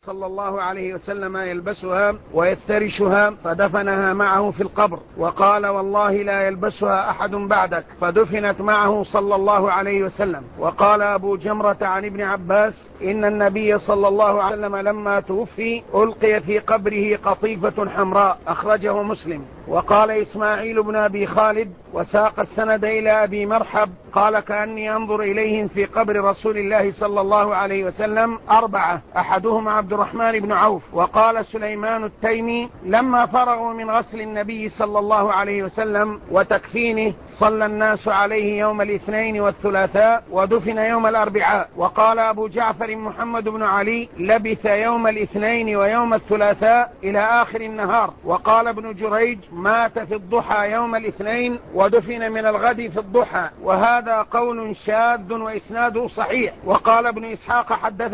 صلى الله عليه وسلم يلبسها ويفترشها، فدفنها معه في القبر، وقال: والله لا يلبسها أحد بعدك، فدفنت معه صلى الله عليه وسلم. وقال أبو جمرة عن ابن عباس: إن النبي صلى الله عليه وسلم لما توفي ألقي في قبره قطيفة حمراء، أخرجه مسلم. وقال إسماعيل بن أبي خالد وساق السند إلى أبي مرحب قال: كأني أنظر إليهم في قبر رسول الله صلى الله عليه وسلم 4، أحدهم عبد الرحمن بن عوف. وقال سليمان التيمي: لما فرغوا من غسل النبي صلى الله عليه وسلم وتكفينه صلى الناس عليه يوم الاثنين والثلاثاء، ودفن يوم الأربعاء. وقال أبو جعفر محمد بن علي: لبث يوم الاثنين ويوم الثلاثاء إلى آخر النهار. وقال ابن جريج: مات في الضحى يوم الاثنين ودفن من الغد في الضحى، وهذا قول شاذ وإسناده صحيح. وقال ابن إسحاق: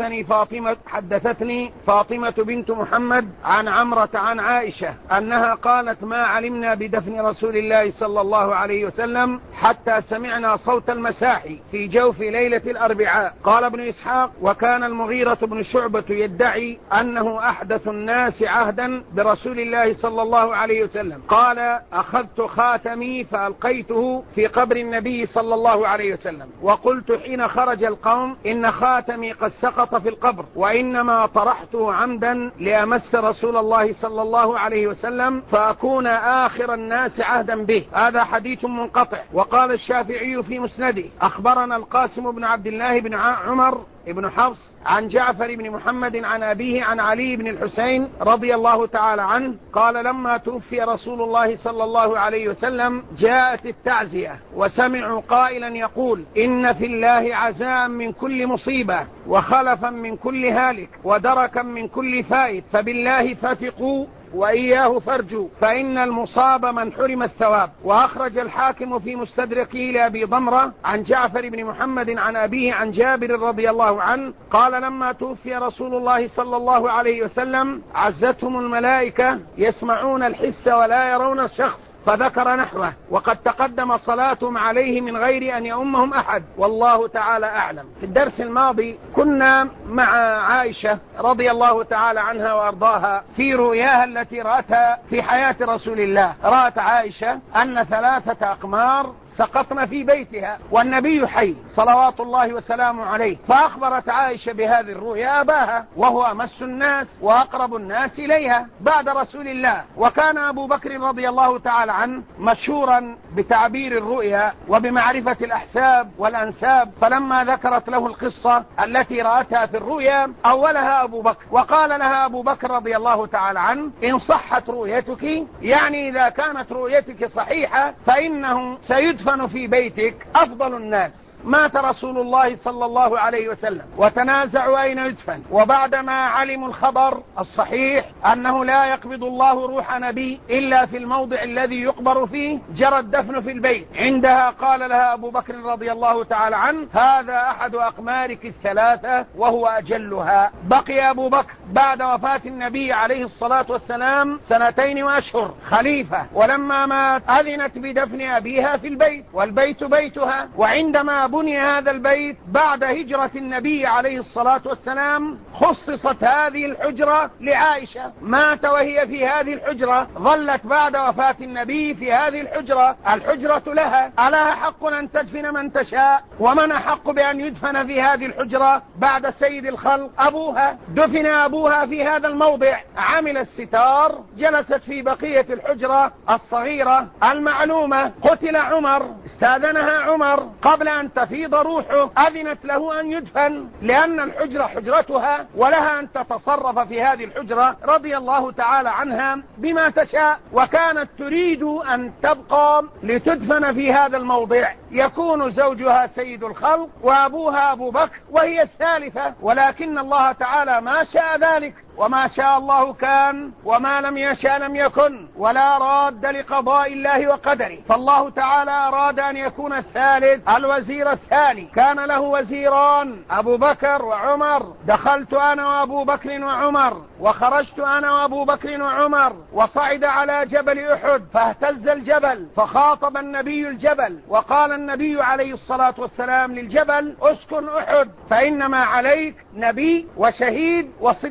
حدثتني فاطمة بنت محمد عن عمرة عن عائشة أنها قالت: ما علمنا بدفن رسول الله صلى الله عليه وسلم حتى سمعنا صوت المساحي في جوف ليلة الأربعاء. قال ابن إسحاق: وكان المغيرة بن شعبة يدعي أنه أحدث الناس عهدا برسول الله صلى الله عليه وسلم. قال: أخذت خاتمي فألقيته في قبر النبي صلى الله عليه وسلم، وقلت حين خرج القوم: إن خاتمي قد سقط في القبر، وإنما طرحته عمدا لأمس رسول الله صلى الله عليه وسلم فأكون آخر الناس عهدا به. هذا حديث منقطع. وقال الشافعي في مسنده: أخبرنا القاسم بن عبد الله بن عمر ابن حفص عن جعفر بن محمد عن أبيه عن علي بن الحسين رضي الله تعالى عنه قال: لما توفي رسول الله صلى الله عليه وسلم جاءت التعزية، وسمعوا قائلا يقول: إن في الله عزاء من كل مصيبة، وخلفا من كل هالك، ودركا من كل فائت، فبالله فاتقوا وإياه فارجوا، فإن المصاب من حرم الثواب. وأخرج الحاكم في مستدركه لأبي ضمرة عن جعفر بن محمد عن أبيه عن جابر رضي الله عنه قال: لما توفي رسول الله صلى الله عليه وسلم عزتهم الملائكة يسمعون الحس ولا يرون الشخص، فذكر نحوه، وقد تقدم صلاتهم عليه من غير أن يؤمهم أحد، والله تعالى أعلم. في الدرس الماضي كنا مع عائشة رضي الله تعالى عنها وأرضاها في رؤياها التي رأتها في حياة رسول الله. رأت عائشة أن 3 أقمار سقطن في بيتها والنبي حي صلوات الله وسلامه عليه، فأخبرت عائشة بهذه الرؤيا أباها، وهو أمس الناس وأقرب الناس إليها بعد رسول الله. وكان أبو بكر رضي الله تعالى عنه مشهورا بتعبير الرؤيا وبمعرفة الأحساب والأنساب، فلما ذكرت له القصة التي رأتها في الرؤيا أولها أبو بكر، وقال لها أبو بكر رضي الله تعالى عنه: إن صحت رؤيتك، يعني إذا كانت رؤيتك صحيحة، فإنه سيدفن في بيتك أفضل الناس. مات رسول الله صلى الله عليه وسلم وتنازعوا أين يدفن، وبعدما علموا الخبر الصحيح أنه لا يقبض الله روح نبي إلا في الموضع الذي يقبر فيه، جرى الدفن في البيت. عندها قال لها أبو بكر رضي الله تعالى عنه: هذا أحد أقمارك 3 وهو أجلها. بقي أبو بكر بعد وفاة النبي عليه الصلاة والسلام 2 وأشهر خليفة، ولما مات أذنت بدفن أبيها في البيت، والبيت بيتها. وعندما بني هذا البيت بعد هجرة النبي عليه الصلاة والسلام خصصت هذه الحجرة لعائشة، مات وهي في هذه الحجرة، ظلت بعد وفاة النبي في هذه الحجرة. الحجرة لها، ألها حق أن تدفن من تشاء؟ ومن حق بأن يدفن في هذه الحجرة بعد سيد الخلق؟ أبوها. دفن أبوها في هذا الموضع، عمل الستار، جلست في بقية الحجرة الصغيرة المعلومة. قتل عمر، استاذنها عمر قبل أن تفيض روحه، أذنت له أن يدفن، لأن الحجرة حجرتها ولها أن تتصرف في هذه الحجرة رضي الله تعالى عنها بما تشاء. وكانت تريد أن تبقى لتدفن في هذا الموضع، يكون زوجها سيد الخلق وأبوها أبو بكر وهي الثالثة، ولكن الله تعالى ما شاء ذلك، وما شاء الله كان، وما لم يشاء لم يكن، ولا راد لقضاء الله وقدره. فالله تعالى أراد أن يكون الثالث الوزير الثاني. كان له وزيران، أبو بكر وعمر. دخلت أنا وأبو بكر وعمر، وخرجت أنا وأبو بكر وعمر، وصعد على جبل أحد فاهتز الجبل، فخاطب النبي الجبل، وقال النبي عليه الصلاة والسلام للجبل: اسكن أحد، فإنما عليك نبي وشهيد وصديقان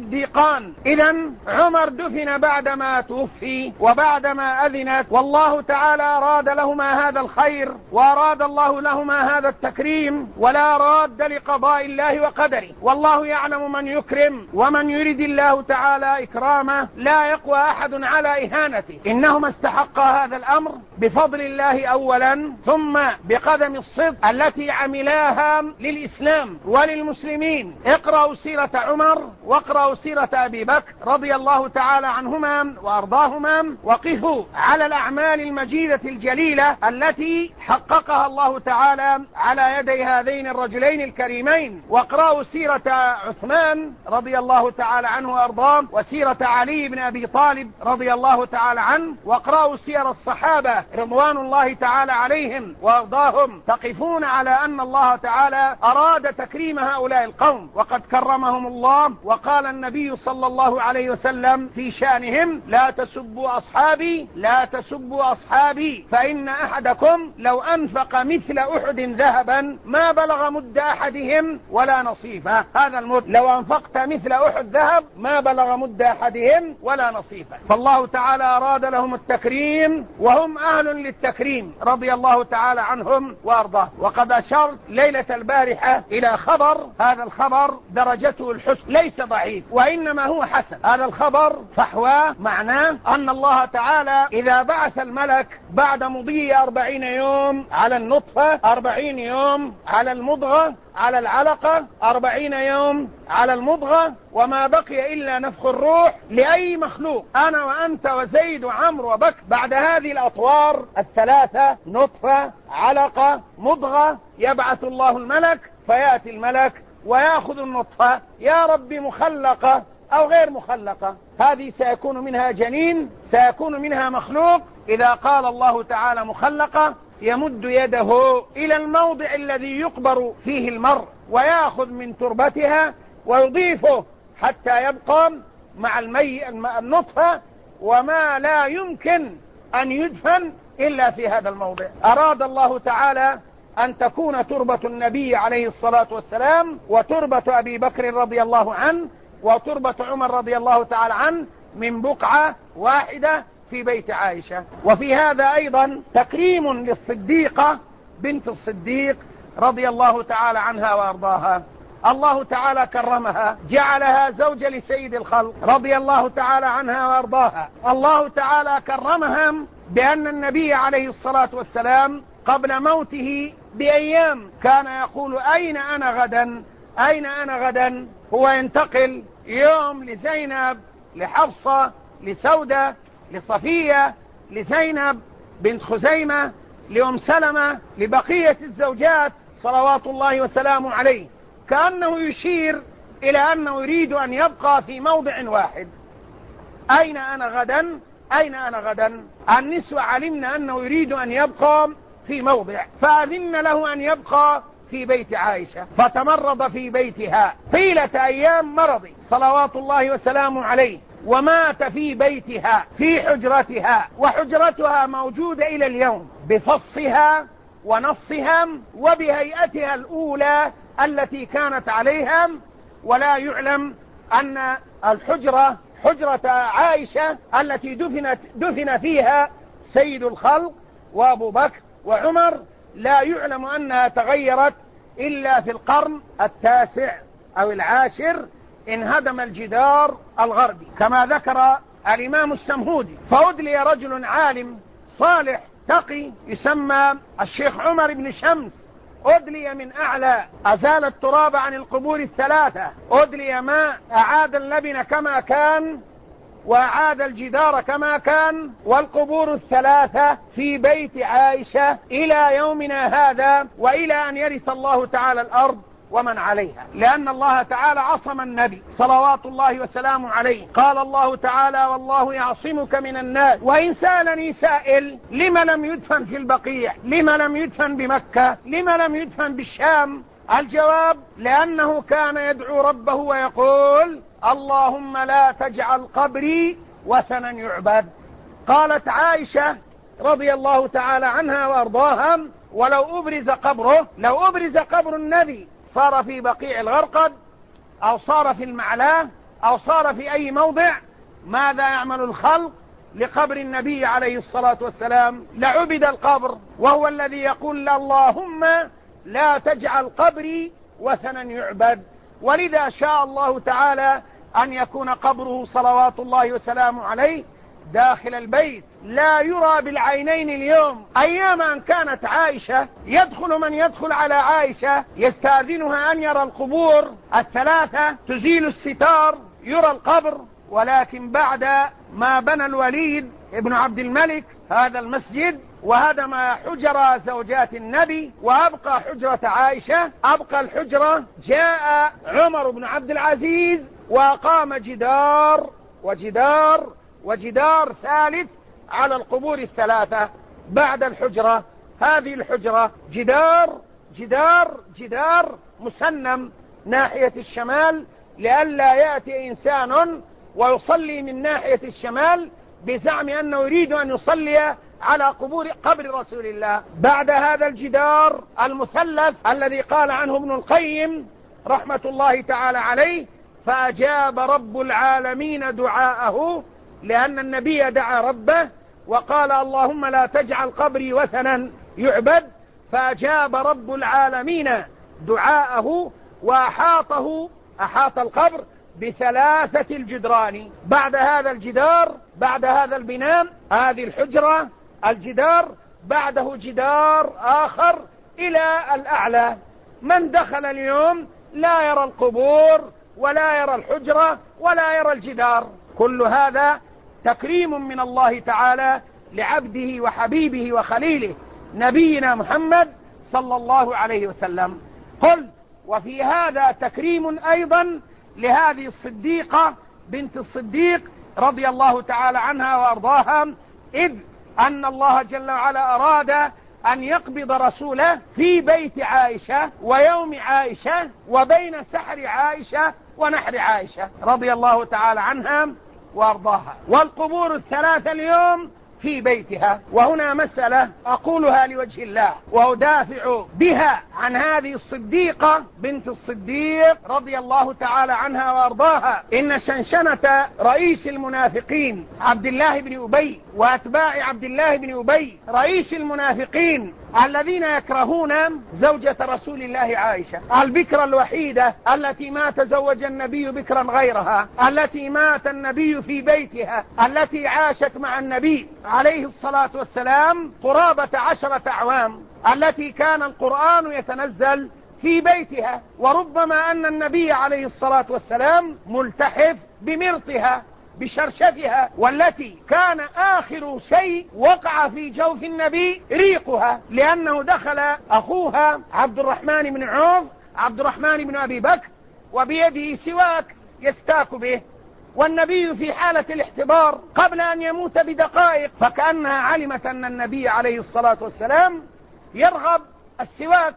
القرآن. إذا عمر دفن بعدما توفي وبعدما أذنت، والله تعالى أراد لهما هذا الخير وأراد الله لهما هذا التكريم، ولا راد لقضاء الله وقدره، والله يعلم من يكرم، ومن يريد الله تعالى إكرامه لا يقوى أحد على إهانته. إنهما استحقا هذا الأمر بفضل الله أولا، ثم بقدم الصدق التي عملاها للإسلام وللمسلمين. اقرأوا سيرة عمر واقرأوا سيرة أبي بكر رضي الله تعالى عنهما وأرضاهما، وقفوا على الأعمال المجيدة الجليلة التي حققها الله تعالى على يدي هذين الرجلين الكريمين. واقرأوا سيرة عثمان رضي الله تعالى عنه وأرضاه، وسيرة علي بن أبي طالب رضي الله تعالى عنه، واقرأوا سير الصحابة رضوان الله تعالى عليهم وأرضاهم، تقفون على أن الله تعالى أراد تكريم هؤلاء القوم وقد كرمهم الله. وقال النبي صلى الله عليه وسلم في شأنهم: لا تسبوا أصحابي، لا تسبوا أصحابي، فإن أحدكم لو أنفق مثل أحد ذهبا ما بلغ مد أحدهم ولا نصيفه. هذا المد، لو أنفقت مثل أحد ذهب ما بلغ مد أحدهم ولا نصيفه. فالله تعالى أراد لهم التكريم وهم أهل للتكريم رضي الله تعالى عنهم وأرضاه. وقد أشرت ليلة البارحة إلى خبر، هذا الخبر درجته الحسن، ليس ضعيف وإنما هو حسن. هذا الخبر فحواه معناه أن الله تعالى إذا بعث الملك بعد مضي 40 يوم على النطفة، 40 يوم على المضغة، على العلقة، 40 يوم على المضغة، وما بقي إلا نفخ الروح لأي مخلوق، أنا وأنت وزيد وعمرو وبكر، بعد هذه الأطوار الثلاثة نطفة علقة مضغة، يبعث الله الملك، فيأتي الملك ويأخذ النطفة، يا رب مخلقة أو غير مخلقة، هذه سيكون منها جنين، سيكون منها مخلوق. إذا قال الله تعالى مخلقة يمد يده إلى الموضع الذي يقبر فيه المرء ويأخذ من تربتها ويضيفه حتى يبقى مع النطفة، وما لا يمكن أن يدفن إلا في هذا الموضع. أراد الله تعالى أن تكون تربة النبي عليه الصلاة والسلام وتربة أبي بكر رضي الله عنه وتربة عمر رضي الله تعالى عنه من بقعة واحدة في بيت عائشة. وفي هذا أيضا تكريم للصديقة بنت الصديق رضي الله تعالى عنها وأرضاها. الله تعالى كرمها، جعلها زوجة لسيد الخلق رضي الله تعالى عنها وأرضاها. الله تعالى كرمها بأن النبي عليه الصلاة والسلام قبل موته بأيام كان يقول: أين أنا غدا، أين أنا غدا. هو ينتقل يوم لزينب، لحفصة، لسودة، لصفية، لزينب بنت خزيمة، لأم سلمة، لبقية الزوجات صلوات الله وسلامه عليه، كأنه يشير إلى أنه يريد أن يبقى في موضع واحد. أين أنا غدا، أين أنا غدا. النسوة علمنا أنه يريد أن يبقى في موضع، فأذن له أن يبقى في بيت عائشة، فتمرض في بيتها طيلة أيام مرض صلوات الله وسلامه عليه، ومات في بيتها في حجرتها، وحجرتها موجودة إلى اليوم بفصها ونصها وبهيئتها الأولى التي كانت عليها. ولا يعلم أن الحجرة حجرة عائشة التي دفن فيها سيد الخلق وأبو بكر وعمر، لا يعلم أنها تغيرت إلا في القرن 9 أو 10، انهدم الجدار الغربي كما ذكر الإمام السمهودي. فأدلي رجل عالم صالح تقي يسمى الشيخ عمر بن شمس، أدلي من أعلى، أزال التراب عن القبور 3، أدلي ماء، أعاد اللبن كما كان وأعاد الجدار كما كان، والقبور 3 في بيت عائشة إلى يومنا هذا، وإلى أن يرث الله تعالى الأرض ومن عليها، لأن الله تعالى عصم النبي صلوات الله وسلامه عليه. قال الله تعالى: والله يعصمك من الناس. وإن سألني سائل: لم لم يدفن في البقيع، لم لم يدفن بمكة، لم لم يدفن بالشام؟ الجواب: لأنه كان يدعو ربه ويقول: اللهم لا تجعل قبري وثنا يعبد. قالت عائشة رضي الله تعالى عنها وأرضاها: ولو أبرز قبره، لو أبرز قبر النبي صار في بقيع الغرقد أو صار في المعلاه أو صار في أي موضع، ماذا يعمل الخلق لقبر النبي عليه الصلاة والسلام؟ لعبد القبر، وهو الذي يقول اللهم لا تجعل قبري وثنا يعبد. ولذا شاء الله تعالى أن يكون قبره صلوات الله وسلامه عليه داخل البيت، لا يرى بالعينين اليوم. أيام أن كانت عائشة يدخل من يدخل على عائشة يستأذنها أن يرى القبور الثلاثة، تزيل الستار يرى القبر. ولكن بعد ما بنى الوليد ابن عبد الملك هذا المسجد وهدم حجر زوجات النبي وأبقى حجرة عائشة، أبقى الحجرة، جاء عمر بن عبد العزيز وقام جدار وجدار وجدار ثالث على القبور الثلاثة بعد الحجرة. هذه الحجرة جدار جدار جدار مسنم ناحية الشمال، لئلا يأتي إنسان ويصلي من ناحية الشمال بزعم أنه يريد أن يصلي على قبر رسول الله. بعد هذا الجدار المثلث الذي قال عنه ابن القيم رحمة الله تعالى عليه: فأجاب رب العالمين دعاءه، لأن النبي دعا ربه وقال اللهم لا تجعل قبري وثنا يعبد، فأجاب رب العالمين دعاءه وأحاطه، أحاط القبر بثلاثة الجدران. بعد هذا الجدار، بعد هذا البناء، هذه الحجرة، الجدار بعده جدار آخر إلى الأعلى. من دخل اليوم لا يرى القبور ولا يرى الحجرة ولا يرى الجدار. كل هذا تكريم من الله تعالى لعبده وحبيبه وخليله نبينا محمد صلى الله عليه وسلم. قل وفي هذا تكريم أيضا لهذه الصديقة بنت الصديق رضي الله تعالى عنها وأرضاها، إذ أن الله جل وعلا أراد أن يقبض رسوله في بيت عائشة ويوم عائشة وبين سحر عائشة ونحر عائشة رضي الله تعالى عنها وأرضاها، والقبور الثلاثة اليوم في بيتها. وهنا مسألة أقولها لوجه الله وأدافع بها عن هذه الصديقة بنت الصديق رضي الله تعالى عنها وأرضاها. إن شنشنة رئيس المنافقين عبد الله بن أبي وأتباع عبد الله بن أبي، رئيس المنافقين الذين يكرهون زوجة رسول الله عائشة البكرة الوحيدة التي ما تزوج النبي بكرا غيرها، التي مات النبي في بيتها، التي عاشت مع النبي عليه الصلاة والسلام قرابة 10 أعوام، التي كان القرآن يتنزل في بيتها، وربما أن النبي عليه الصلاة والسلام ملتحف بمرطها بشرشفها، والتي كان آخر شيء وقع في جوف النبي ريقها، لأنه دخل أخوها عبد الرحمن بن عوف عبد الرحمن بن أبي بكر وبيده سواك يستاك به، والنبي في حالة الاحتضار قبل أن يموت بدقائق، فكأنها علمت أن النبي عليه الصلاة والسلام يرغب السواك،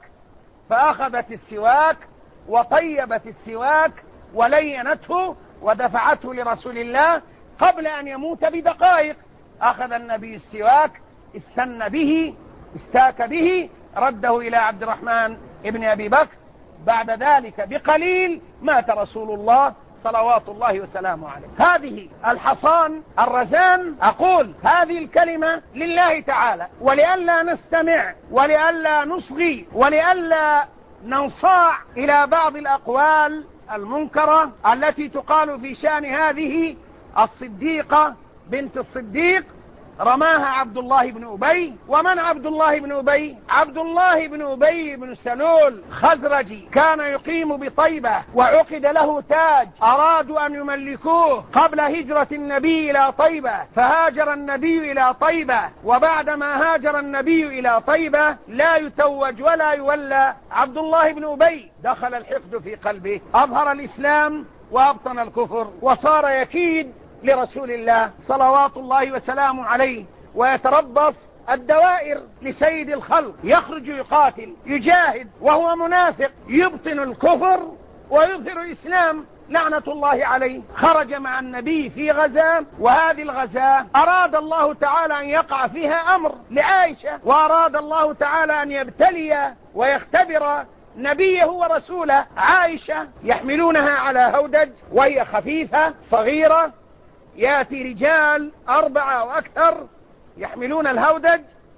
فأخذت السواك وطيبت السواك ولينته ودفعته لرسول الله قبل أن يموت بدقائق. أخذ النبي السواك، استن به، استاك به، رده إلى عبد الرحمن ابن أبي بكر. بعد ذلك بقليل مات رسول الله صلوات الله وسلامه عليه. هذه الحصان الرزان، أقول هذه الكلمة لله تعالى، ولئلا نستمع ولئلا نصغي ولئلا ننصاع إلى بعض الأقوال المنكرة التي تقال في شأن هذه الصديقة بنت الصديق. رماها عبد الله بن أبي. ومن عبد الله بن أبي؟ عبد الله بن أبي بن سلول خزرجي، كان يقيم بطيبة وعقد له تاج، أرادوا أن يملكوه قبل هجرة النبي إلى طيبة، فهاجر النبي إلى طيبة، وبعدما هاجر النبي إلى طيبة لا يتوج ولا يولى عبد الله بن أبي. دخل الحقد في قلبه، أظهر الإسلام وأبطن الكفر، وصار يكيد لرسول الله صلوات الله وسلامه عليه، ويتربص الدوائر لسيد الخلق، يخرج يقاتل يجاهد وهو منافق، يبطن الكفر ويظهر الإسلام لعنة الله عليه. خرج مع النبي في غزاة، وهذه الغزاة أراد الله تعالى أن يقع فيها أمر لعائشة، وأراد الله تعالى أن يبتلي ويختبر نبيه ورسوله. عائشة يحملونها على هودج وهي خفيفة صغيرة، يأتي رجال 4 وأكثر يحملون الهودج،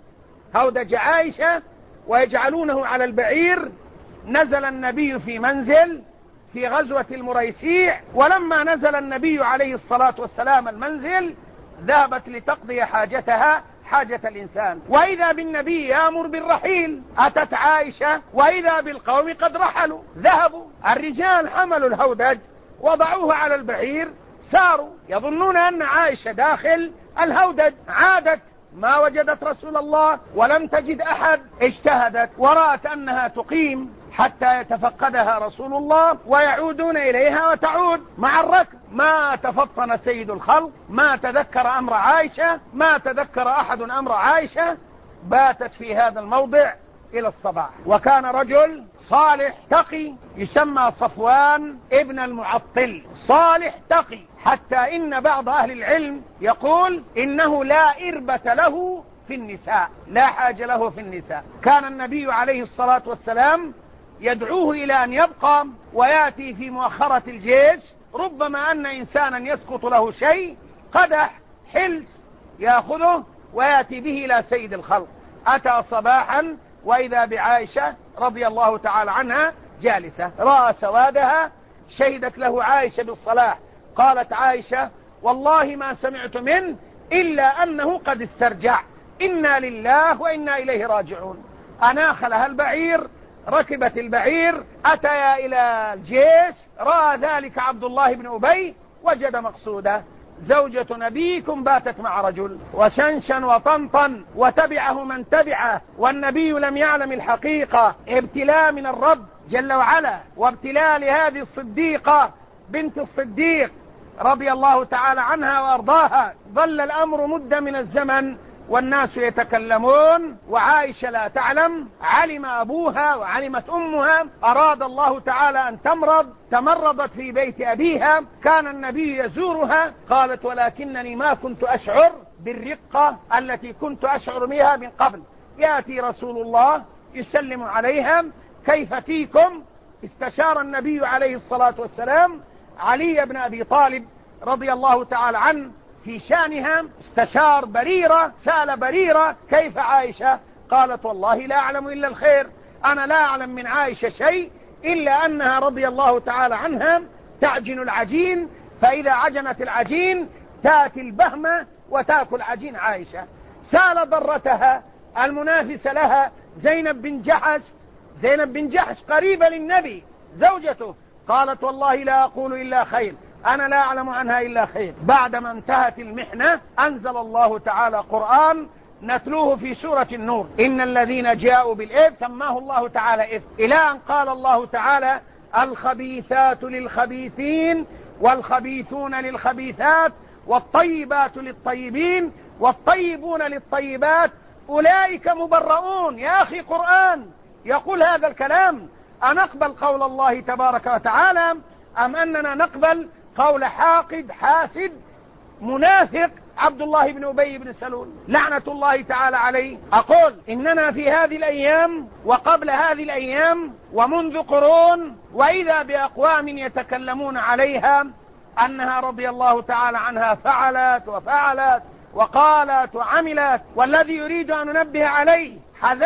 هودج عائشة، ويجعلونه على البعير. نزل النبي في منزل في غزوة المريسيع، ولما نزل النبي عليه الصلاة والسلام المنزل ذهبت لتقضي حاجتها، حاجة الإنسان، وإذا بالنبي يأمر بالرحيل. أتت عائشة وإذا بالقوم قد رحلوا، ذهبوا. الرجال حملوا الهودج وضعوه على البعير، ساروا يظنون أن عائشة داخل الهودج. عادت ما وجدت رسول الله ولم تجد أحد، اجتهدت ورأت أنها تقيم حتى يتفقدها رسول الله ويعودون إليها وتعود مع الركب. ما تفطن سيد الخلق، ما تذكر أمر عائشة، ما تذكر أحد أمر عائشة. باتت في هذا الموضع إلى الصباح. وكان رجل صالح تقي يسمى صفوان ابن المعطل، صالح تقي، حتى إن بعض أهل العلم يقول إنه لا إربة له في النساء، لا حاجة له في النساء. كان النبي عليه الصلاة والسلام يدعوه إلى أن يبقى ويأتي في مؤخرة الجيش، ربما أن إنسانا يسقط له شيء، قدح حلس يأخذه ويأتي به إلى سيد الخلق. أتى صباحا وإذا بعائشة رضي الله تعالى عنها جالسة، رأى سوادها، شهدت له عائشة بالصلاح. قالت عائشة: والله ما سمعت منه إلا أنه قد استرجع، إنا لله وإنا إليه راجعون. أناخ لها البعير، ركبت البعير، أتيا إلى الجيش، رأى ذلك عبد الله بن أبي، وجد مقصوده: زوجة نبيكم باتت مع رجل، وشنشن وطنطن وتبعه من تبعه، والنبي لم يعلم الحقيقة. ابتلاء من الرب جل وعلا، وابتلاء لهذه الصديقة بنت الصديق رضي الله تعالى عنها وأرضاها. ظل الأمر مدة من الزمن والناس يتكلمون وعائشة لا تعلم. علم أبوها وعلمت أمها، أراد الله تعالى أن تمرض، تمرضت في بيت أبيها، كان النبي يزورها. قالت: ولكنني ما كنت أشعر بالرقة التي كنت أشعر بها من قبل. يأتي رسول الله يسلم عليها: كيف فيكم؟ استشار النبي عليه الصلاة والسلام علي بن أبي طالب رضي الله تعالى عنه في شانها، استشار بريرة، سأل بريرة: كيف عائشة؟ قالت: والله لا أعلم إلا الخير، أنا لا أعلم من عائشة شيء إلا أنها رضي الله تعالى عنها تعجن العجين، فإذا عجنت العجين تأتي البهمة وتأكل عجين عائشة. سأل ضرتها المنافسة لها زينب بن جحش قريبة للنبي زوجته، قالت: والله لا أقول إلا خير، أنا لا أعلم عنها إلا خير. بعدما انتهت المحنة أنزل الله تعالى قرآن نتلوه في سورة النور: إن الذين جاءوا بالإفك سماه الله تعالى إفك، إلى أن قال الله تعالى: الخبيثات للخبيثين والخبيثون للخبيثات والطيبات للطيبين والطيبون للطيبات أولئك مبرؤون. يا أخي قرآن يقول هذا الكلام، أنقبل قول الله تبارك وتعالى أم أننا نقبل قول حاقد حاسد منافق عبد الله بن أبي بن سلول لعنة الله تعالى عليه؟ أقول إننا في هذه الأيام وقبل هذه الأيام ومنذ قرون وإذا بأقوام يتكلمون عليها أنها رضي الله تعالى عنها فعلت وفعلت وقالت وعملت. والذي يريد أن ننبه عليه: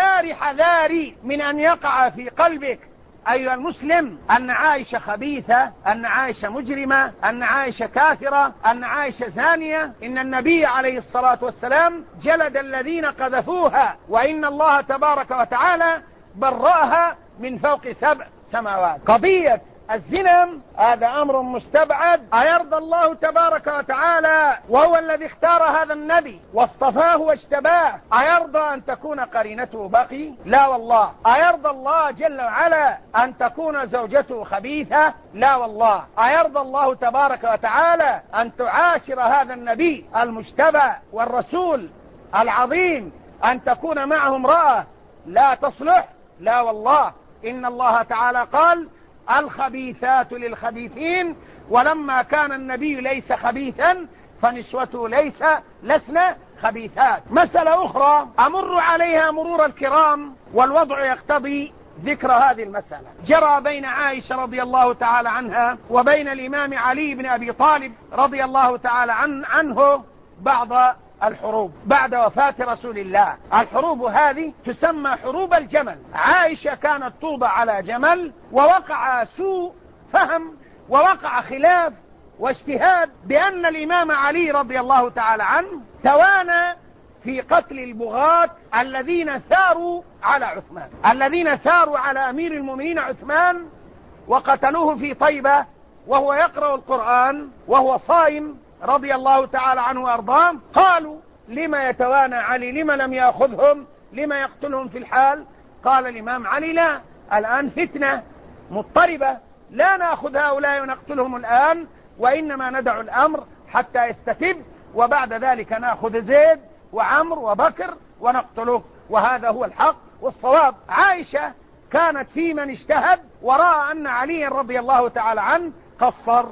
حذاري من أن يقع في قلبك أيها المسلم أن عائشة خبيثة، أن عائشة مجرمة، أن عائشة كافرة، أن عائشة زانية. إن النبي عليه الصلاة والسلام جلد الذين قذفوها، وإن الله تبارك وتعالى برأها من فوق 7 سماوات. قضية الزنا هذا أمر مستبعد. أيرضى الله تبارك وتعالى وهو الذي اختار هذا النبي واصطفاه واجتباه، أيرضى أن تكون قرينته بقي؟ لا والله. أيرضى الله جل وعلا أن تكون زوجته خبيثة؟ لا والله. أيرضى الله تبارك وتعالى أن تعاشر هذا النبي المجتبى والرسول العظيم أن تكون معه امرأة لا تصلح؟ لا والله. إن الله تعالى قال: الخبيثات للخبيثين، ولما كان النبي ليس خبيثا فنسوته لسن خبيثات. مسألة أخرى أمر عليها مرور الكرام والوضع يقتضي ذكر هذه المسألة. جرى بين عائشة رضي الله تعالى عنها وبين الإمام علي بن أبي طالب رضي الله تعالى عنه بعض الحروب بعد وفاة رسول الله. الحروب هذه تسمى حروب الجمل. عائشة كانت توضع على جمل، ووقع سوء فهم ووقع خلاف واجتهاد بأن الإمام علي رضي الله تعالى عنه توانى في قتل البغاة الذين ثاروا على عثمان، الذين ثاروا على أمير المؤمنين عثمان وقتلوه في طيبة وهو يقرأ القرآن وهو صائم رضي الله تعالى عنه وأرضاه. قالوا: لما يتوانى علي؟ لما لم يأخذهم؟ لما يقتلهم في الحال؟ قال الإمام علي: لا، الآن فتنة مضطربة، لا نأخذ هؤلاء ونقتلهم الآن، وإنما ندع الأمر حتى يستتب، وبعد ذلك نأخذ زيد وعمر وبكر ونقتله، وهذا هو الحق والصواب. عائشة كانت في من اجتهد ورأى أن علي رضي الله تعالى عنه قصر،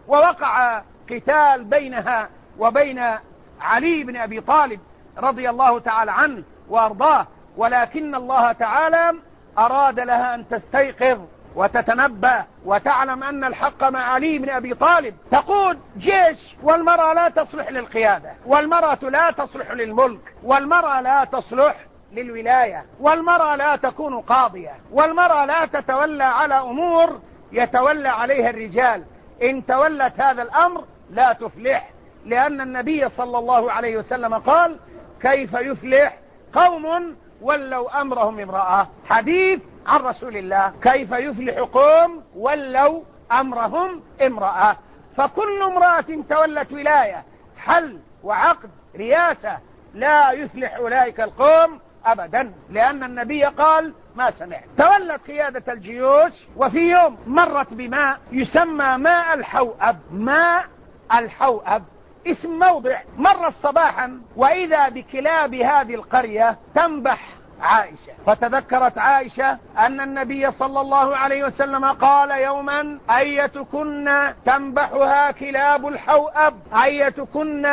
ووقع قتال بينها وبين علي بن أبي طالب رضي الله تعالى عنه وأرضاه، ولكن الله تعالى أراد لها أن تستيقظ وتتنبه وتعلم أن الحق مع علي بن أبي طالب. تقود جيش، والمرأة لا تصلح للقيادة، والمرأة لا تصلح للملك، والمرأة لا تصلح للولاية، والمرأة لا تكون قاضية، والمرأة لا تتولى على أمور يتولى عليها الرجال. إن تولت هذا الأمر لا تفلح، لأن النبي صلى الله عليه وسلم قال: كيف يفلح قوم ولوا أمرهم امرأة؟ حديث عن رسول الله: كيف يفلح قوم ولوا أمرهم امرأة؟ فكل امرأة تولت ولاية، حل وعقد رياسة، لا يفلح أولئك القوم أبدا، لأن النبي قال: ما سمعت. تولت قيادة الجيوش، وفي يوم مرت بماء يسمى ماء الحوأب. ماء الحوأب اسم موضع. مرت صباحا وإذا بكلاب هذه القرية تنبح عائشة، فتذكرت عائشة أن النبي صلى الله عليه وسلم قال يوما: أيتكن تنبحها كلاب الحوأب، أيتكن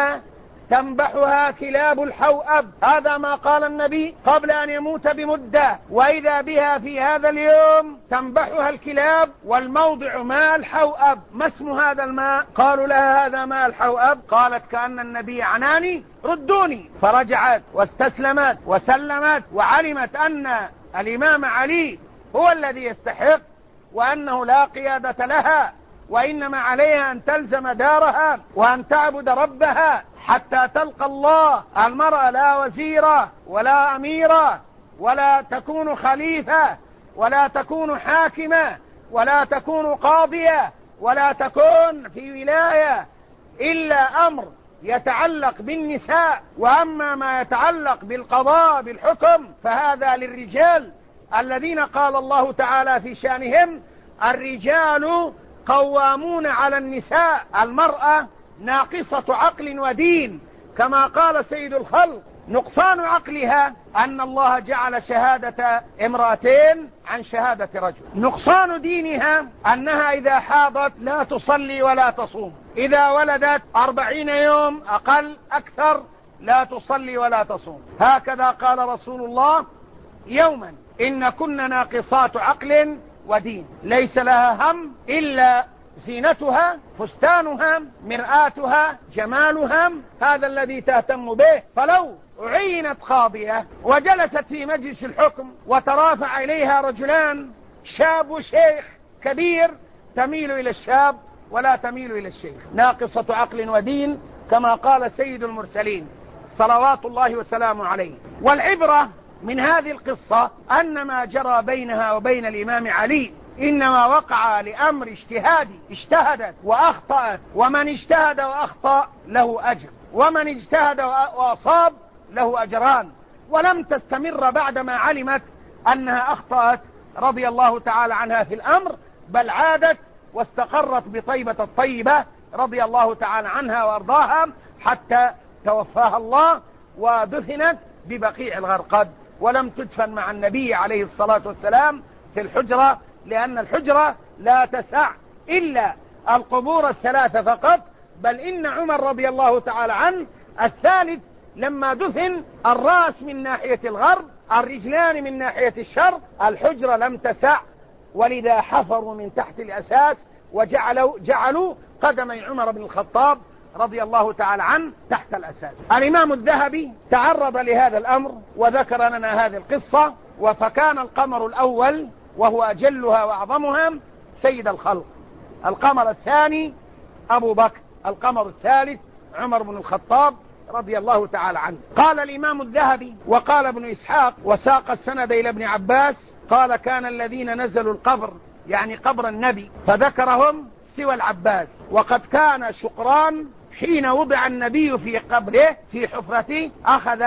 تنبحها كلاب الحوأب. هذا ما قال النبي قبل أن يموت بمدة، وإذا بها في هذا اليوم تنبحها الكلاب، والموضع ماء الحوأب. ما اسم هذا الماء؟ قالوا لها: هذا ماء الحوأب. قالت: كأن النبي عناني، ردوني. فرجعت واستسلمت وسلمت، وعلمت أن الإمام علي هو الذي يستحق، وأنه لا قيادة لها، وإنما عليها أن تلزم دارها وأن تعبد ربها حتى تلقى الله. المرأة لا وزيرة ولا أميرة، ولا تكون خليفة، ولا تكون حاكمة، ولا تكون قاضية، ولا تكون في ولاية، إلا أمر يتعلق بالنساء. وأما ما يتعلق بالقضاء بالحكم فهذا للرجال، الذين قال الله تعالى في شأنهم: الرجال قوامون على النساء. المرأة ناقصة عقل ودين، كما قال سيد الخلق: نقصان عقلها أن الله جعل شهادة امرأتين عن شهادة رجل. نقصان دينها أنها إذا حاضت لا تصلي ولا تصوم، إذا ولدت 40 يوم أقل أكثر لا تصلي ولا تصوم. هكذا قال رسول الله يوما: إن كن ناقصات عقل ودين، ليس لها هم إلا زينتها، فستانها، مرآتها، جمالها، هذا الذي تهتم به. فلو عينت قاضية وجلست في مجلس الحكم وترافع إليها رجلان، شاب وشيخ كبير، تميل إلى الشاب ولا تميل إلى الشيخ. ناقصة عقل ودين، كما قال سيد المرسلين صلوات الله وسلامه عليه. والعبرة من هذه القصة أن ما جرى بينها وبين الإمام علي إنما وقع لأمر اجتهادي، اجتهدت وأخطأت، ومن اجتهد وأخطأ له أجر، ومن اجتهد وأصاب له أجران. ولم تستمر بعدما علمت أنها أخطأت رضي الله تعالى عنها في الأمر، بل عادت واستقرت بطيبة الطيبة رضي الله تعالى عنها وأرضاها حتى توفاها الله، ودفنت ببقيع الغرقد، ولم تدفن مع النبي عليه الصلاة والسلام في الحجرة، لأن الحجرة لا تسع إلا القبور الثلاثة فقط، بل إن عمر رضي الله تعالى عنه الثالث لما دفن الرأس من ناحية الغرب الرجلان من ناحية الشرق، الحجرة لم تسع، ولذا حفروا من تحت الأساس وجعلوا قدمي عمر بن الخطاب رضي الله تعالى عنه تحت الأساس. الإمام الذهبي تعرض لهذا الأمر وذكر لنا هذه القصة. فكان القمر الأول وهو أجلها وأعظمها سيد الخلق، القمر الثاني أبو بكر، القمر الثالث عمر بن الخطاب رضي الله تعالى عنه. قال الإمام الذهبي وقال ابن إسحاق وساق السند إلى ابن عباس قال كان الذين نزلوا القبر يعني قبر النبي فذكرهم سوى العباس، وقد كان شقران حين وضع النبي في قبره في حفرته أخذ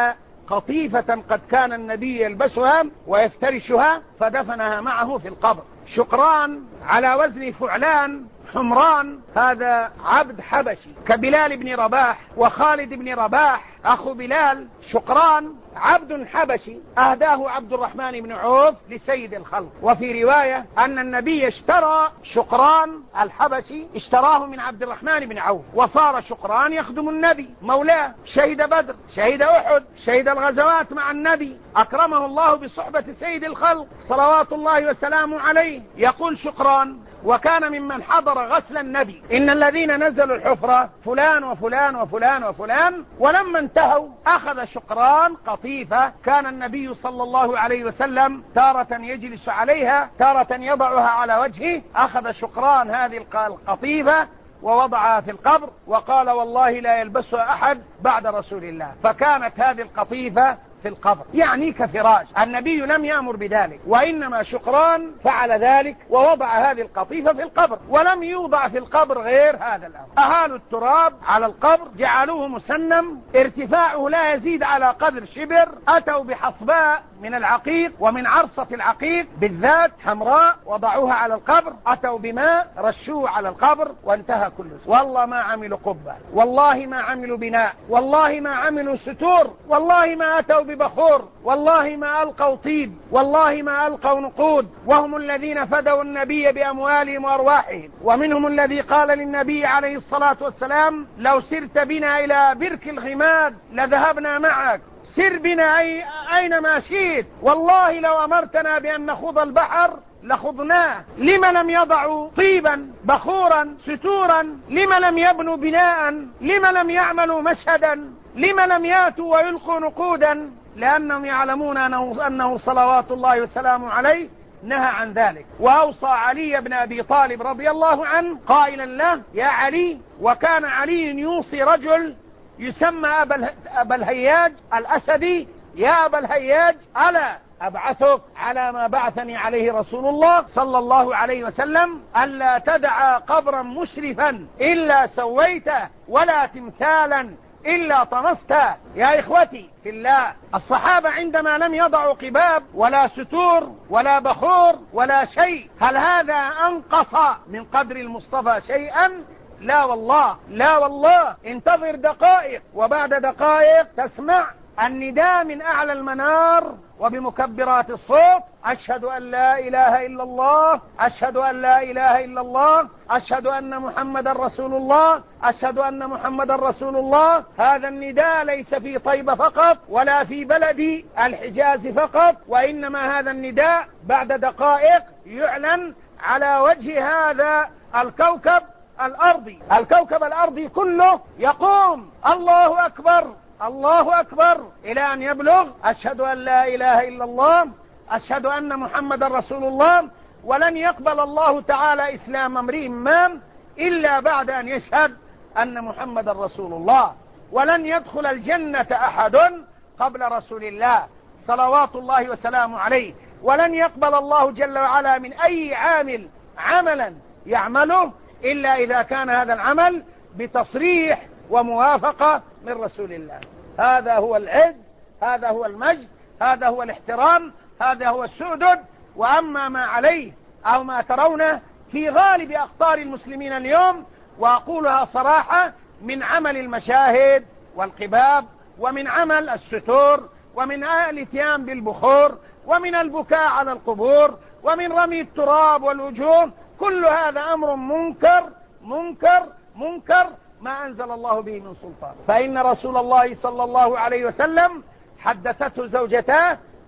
قطيفة قد كان النبي يلبسها ويفترشها فدفنها معه في القبر. شقران على وزن فعلان حمران، هذا عبد حبشي كبلال بن رباح وخالد بن رباح أخو بلال. شقران عبد حبشي أهداه عبد الرحمن بن عوف لسيد الخلق. وفي رواية أن النبي اشترى شقران الحبشي، اشتراه من عبد الرحمن بن عوف، وصار شقران يخدم النبي مولاه، شهد بدر، شهد أحد، شهد الغزوات مع النبي، أكرمه الله بصحبة سيد الخلق صلوات الله وسلامه عليه. يقول شقران وكان ممن حضر غسل النبي إن الذين نزلوا الحفرة فلان وفلان وفلان وفلان، ولما انتهوا أخذ شقران قطيفة كان النبي صلى الله عليه وسلم تارة يجلس عليها تارة يضعها على وجهه، أخذ شقران هذه القطيفة ووضعها في القبر وقال والله لا يلبسها أحد بعد رسول الله، فكانت هذه القطيفة في القبر يعني كفراش. النبي لم يأمر بذلك، وإنما شقران فعل ذلك ووضع هذه القطيفة في القبر، ولم يوضع في القبر غير هذا الأمر. أهالوا التراب على القبر جعلوه مسنم ارتفاعه لا يزيد على قدر شبر، أتوا بحصباء من العقيق ومن عرصة العقيق بالذات حمراء وضعوها على القبر، أتوا بماء رشوه على القبر وانتهى كل شيء. والله ما عملوا قبة، والله ما عملوا بناء، والله ما عملوا ستور، والله ما أتوا ببخور، والله ما ألقوا طيب، والله ما ألقوا نقود، وهم الذين فدوا النبي بأموالهم وأرواحهم. ومنهم الذي قال للنبي عليه الصلاة والسلام لو سرت بنا إلى برك الغماد لذهبنا معك، سر بنا أينما شئت، والله لو أمرتنا بأن نخوض البحر لخضناه. لما لم يضعوا طيبا بخورا ستورا؟ لما لم يبنوا بناء؟ لما لم يعملوا مشهدا؟ لما لم ياتوا ويلقوا نقودا؟ لأنهم يعلمون أنه صلوات الله وسلامه عليه نهى عن ذلك. وأوصى علي بن أبي طالب رضي الله عنه قائلا له يا علي، وكان علي يوصي رجل يسمى أبا الهياج الأسدي، يا أبا الهياج ألا أبعثك على ما بعثني عليه رسول الله صلى الله عليه وسلم، ألا تدع قبرا مشرفا إلا سويته ولا تمثالا إلا طمسته. يا إخوتي في الله، الصحابة عندما لم يضعوا قباب ولا ستور ولا بخور ولا شيء، هل هذا أنقص من قدر المصطفى شيئا؟ لا والله، لا والله. انتظر دقائق، وبعد دقائق تسمع النداء من أعلى المنار وبمكبرات الصوت أشهد أن لا إله إلا الله، أشهد أن لا إله إلا الله، أشهد أن محمد رسول الله، أشهد أن محمد رسول الله. هذا النداء ليس في طيبة فقط ولا في بلد الحجاز فقط، وإنما هذا النداء بعد دقائق يعلن على وجه هذا الكوكب الأرضي. الكوكب الأرضي كله يقوم الله أكبر الله أكبر إلى أن يبلغ أشهد أن لا إله إلا الله، أشهد أن محمد رسول الله. ولن يقبل الله تعالى إسلام امرئ ما إلا بعد أن يشهد أن محمد رسول الله، ولن يدخل الجنة أحد قبل رسول الله صلوات الله وسلامه عليه، ولن يقبل الله جل وعلا من أي عامل عملا يعمله إلا إذا كان هذا العمل بتصريح وموافقة من رسول الله. هذا هو العز، هذا هو المجد، هذا هو الاحترام، هذا هو السؤدد. وأما ما عليه أو ما ترونه في غالب أقطار المسلمين اليوم، وأقولها صراحة، من عمل المشاهد والقباب، ومن عمل الستور، ومن الاتيان بالبخور، ومن البكاء على القبور، ومن رمي التراب والوجوه، كل هذا أمر منكر منكر منكر ما أنزل الله به من سلطان. فإن رسول الله صلى الله عليه وسلم حدثته زوجته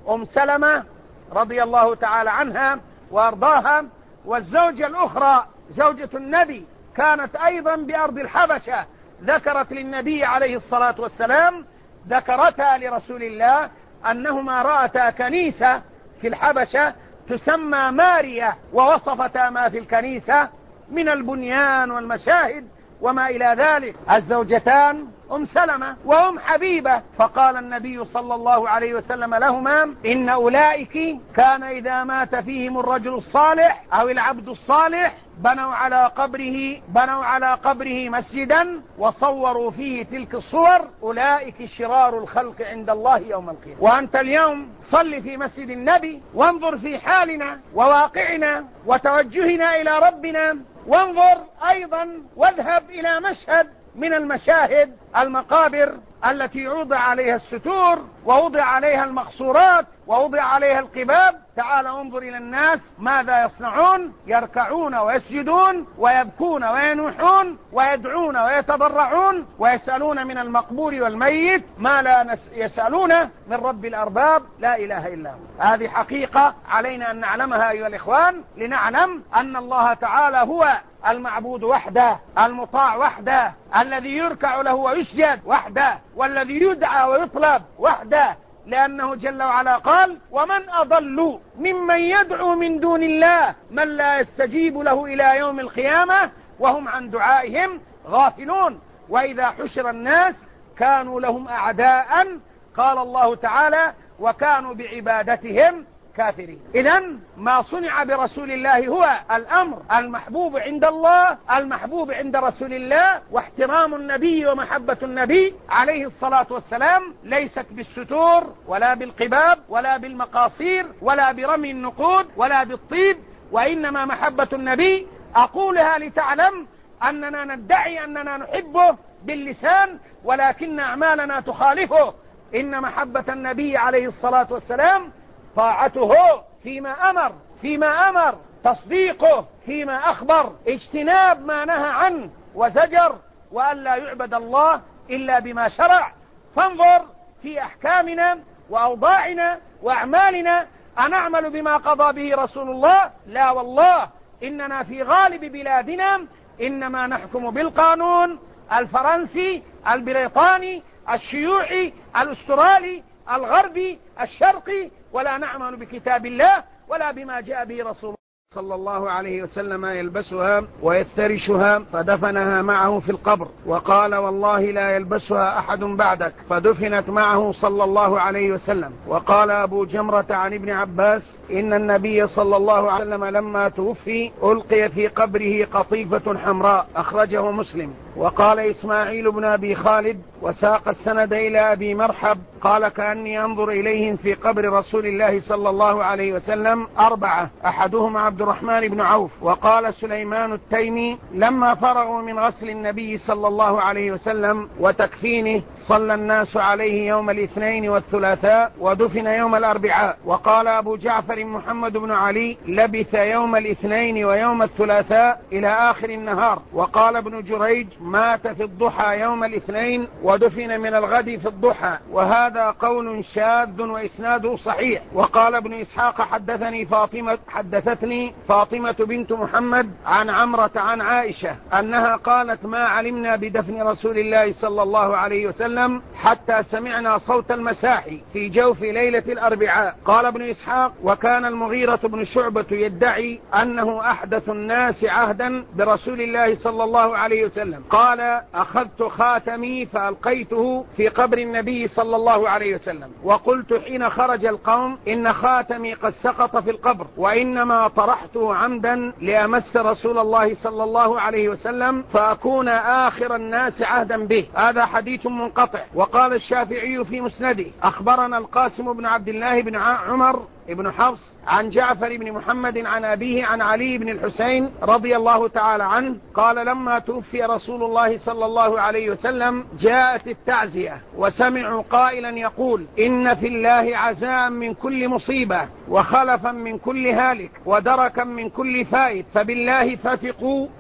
سلمة رضي الله تعالى عنها وأرضاها، والزوجة الأخرى زوجة النبي كانت أيضا بأرض الحبشة، ذكرت للنبي عليه الصلاة والسلام، ذكرتها لرسول الله أنهما رأتا كنيسة في الحبشة تسمى ماريا، ووصفتا ما في الكنيسة من البنيان والمشاهد وما إلى ذلك. الزوجتان سلمة حبيبة، فقال النبي صلى الله عليه وسلم لهما: إن أولئك كان إذا مات فيهم الرجل الصالح أو العبد الصالح بنوا على قبره مسجدا وصوروا فيه تلك الصور، أولئك شرار الخلق عند الله يوم القيامة. وأنت اليوم صل في مسجد النبي، وانظر في حالنا وواقعنا وتوجهنا إلى ربنا، وانظر أيضا واذهب إلى مشهد من المشاهد، المقابر التي وضع عليها الستور ووضع عليها المقصورات ووضع عليها القباب. تعال انظر إلى الناس ماذا يصنعون، يركعون ويسجدون ويبكون وينوحون ويدعون ويتضرعون ويسألون من المقبور والميت ما لا يسألون من رب الأرباب لا إله إلا هو. هذه حقيقة علينا أن نعلمها أيها الإخوان، لنعلم أن الله تعالى هو المعبود وحده، المطاع وحده، الذي يركع له ويسجد وحده، والذي يدعى ويطلب وحده، لأنه جل وعلا قال: ومن أضل ممن يدعو من دون الله من لا يستجيب له إلى يوم القيامة وهم عن دعائهم غافلون، وإذا حشر الناس كانوا لهم أعداء، قال الله تعالى: وكانوا بعبادتهم كافرين. إذن ما صنع برسول الله هو الأمر المحبوب عند الله، المحبوب عند رسول الله. واحترام النبي ومحبة النبي عليه الصلاة والسلام ليست بالستور ولا بالقباب ولا بالمقاصير ولا برمي النقود ولا بالطيب، وإنما محبة النبي، أقولها لتعلم أننا ندعي أننا نحبه باللسان ولكن أعمالنا تخالفه. إن محبة النبي عليه الصلاة والسلام طاعته فيما أمر، تصديقه فيما أخبر، اجتناب ما نهى عنه وزجر، وأن لا يعبد الله إلا بما شرع. فانظر في أحكامنا وأوضاعنا وأعمالنا، أنعمل بما قضى به رسول الله؟ لا والله، إننا في غالب بلادنا إنما نحكم بالقانون الفرنسي البريطاني الشيوعي الأسترالي الغربي الشرقي، ولا نعمل بكتاب الله ولا بما جاء به رسول الله صلى الله عليه وسلم يلبسها ويفترشها، فدفنها معه في القبر وقال: والله لا يلبسها أحد بعدك، فدفنت معه صلى الله عليه وسلم. وقال أبو جمرة عن ابن عباس: إن النبي صلى الله عليه وسلم لما توفي ألقي في قبره قطيفة حمراء، أخرجه مسلم. وقال إسماعيل بن أبي خالد وساق السند إلى أبي مرحب قال: كأني أنظر إليهم في قبر رسول الله صلى الله عليه وسلم 4، أحدهم عبد الرحمن بن عوف. وقال سليمان التيمي: لما فرغوا من غسل النبي صلى الله عليه وسلم وتكفينه صلى الناس عليه يوم الاثنين والثلاثاء ودفن يوم الأربعاء. وقال أبو جعفر محمد بن علي: لبث يوم الاثنين ويوم الثلاثاء إلى آخر النهار. وقال ابن جريج: مات في الضحى يوم الاثنين ودفن من الغد في الضحى، وهذا قول شاذ وإسناده صحيح. وقال ابن إسحاق: حدثتني فاطمة بنت محمد عن عمرة عن عائشة أنها قالت: ما علمنا بدفن رسول الله صلى الله عليه وسلم حتى سمعنا صوت المساحي في جوف ليلة الأربعاء. قال ابن إسحاق: وكان المغيرة بن شعبة يدعي أنه أحدث الناس عهدا برسول الله صلى الله عليه وسلم. قال: أخذت خاتمي فألقيته في قبر النبي صلى الله عليه وسلم، وقلت حين خرج القوم: إن خاتمي قد سقط في القبر، وإنما طرحته عمدا لأمس رسول الله صلى الله عليه وسلم فأكون آخر الناس عهدا به. هذا حديث منقطع. وقال الشافعي في مسنده: أخبرنا القاسم بن عبد الله بن عمر ابن حفص عن جعفر بن محمد عن أبيه عن علي بن الحسين رضي الله تعالى عنه قال: لما توفي رسول الله صلى الله عليه وسلم جاءت التعزية وسمعوا قائلا يقول: إن في الله عزاء من كل مصيبة وخلفا من كل هالك ودركا من كل فائت، فبالله فاتقوا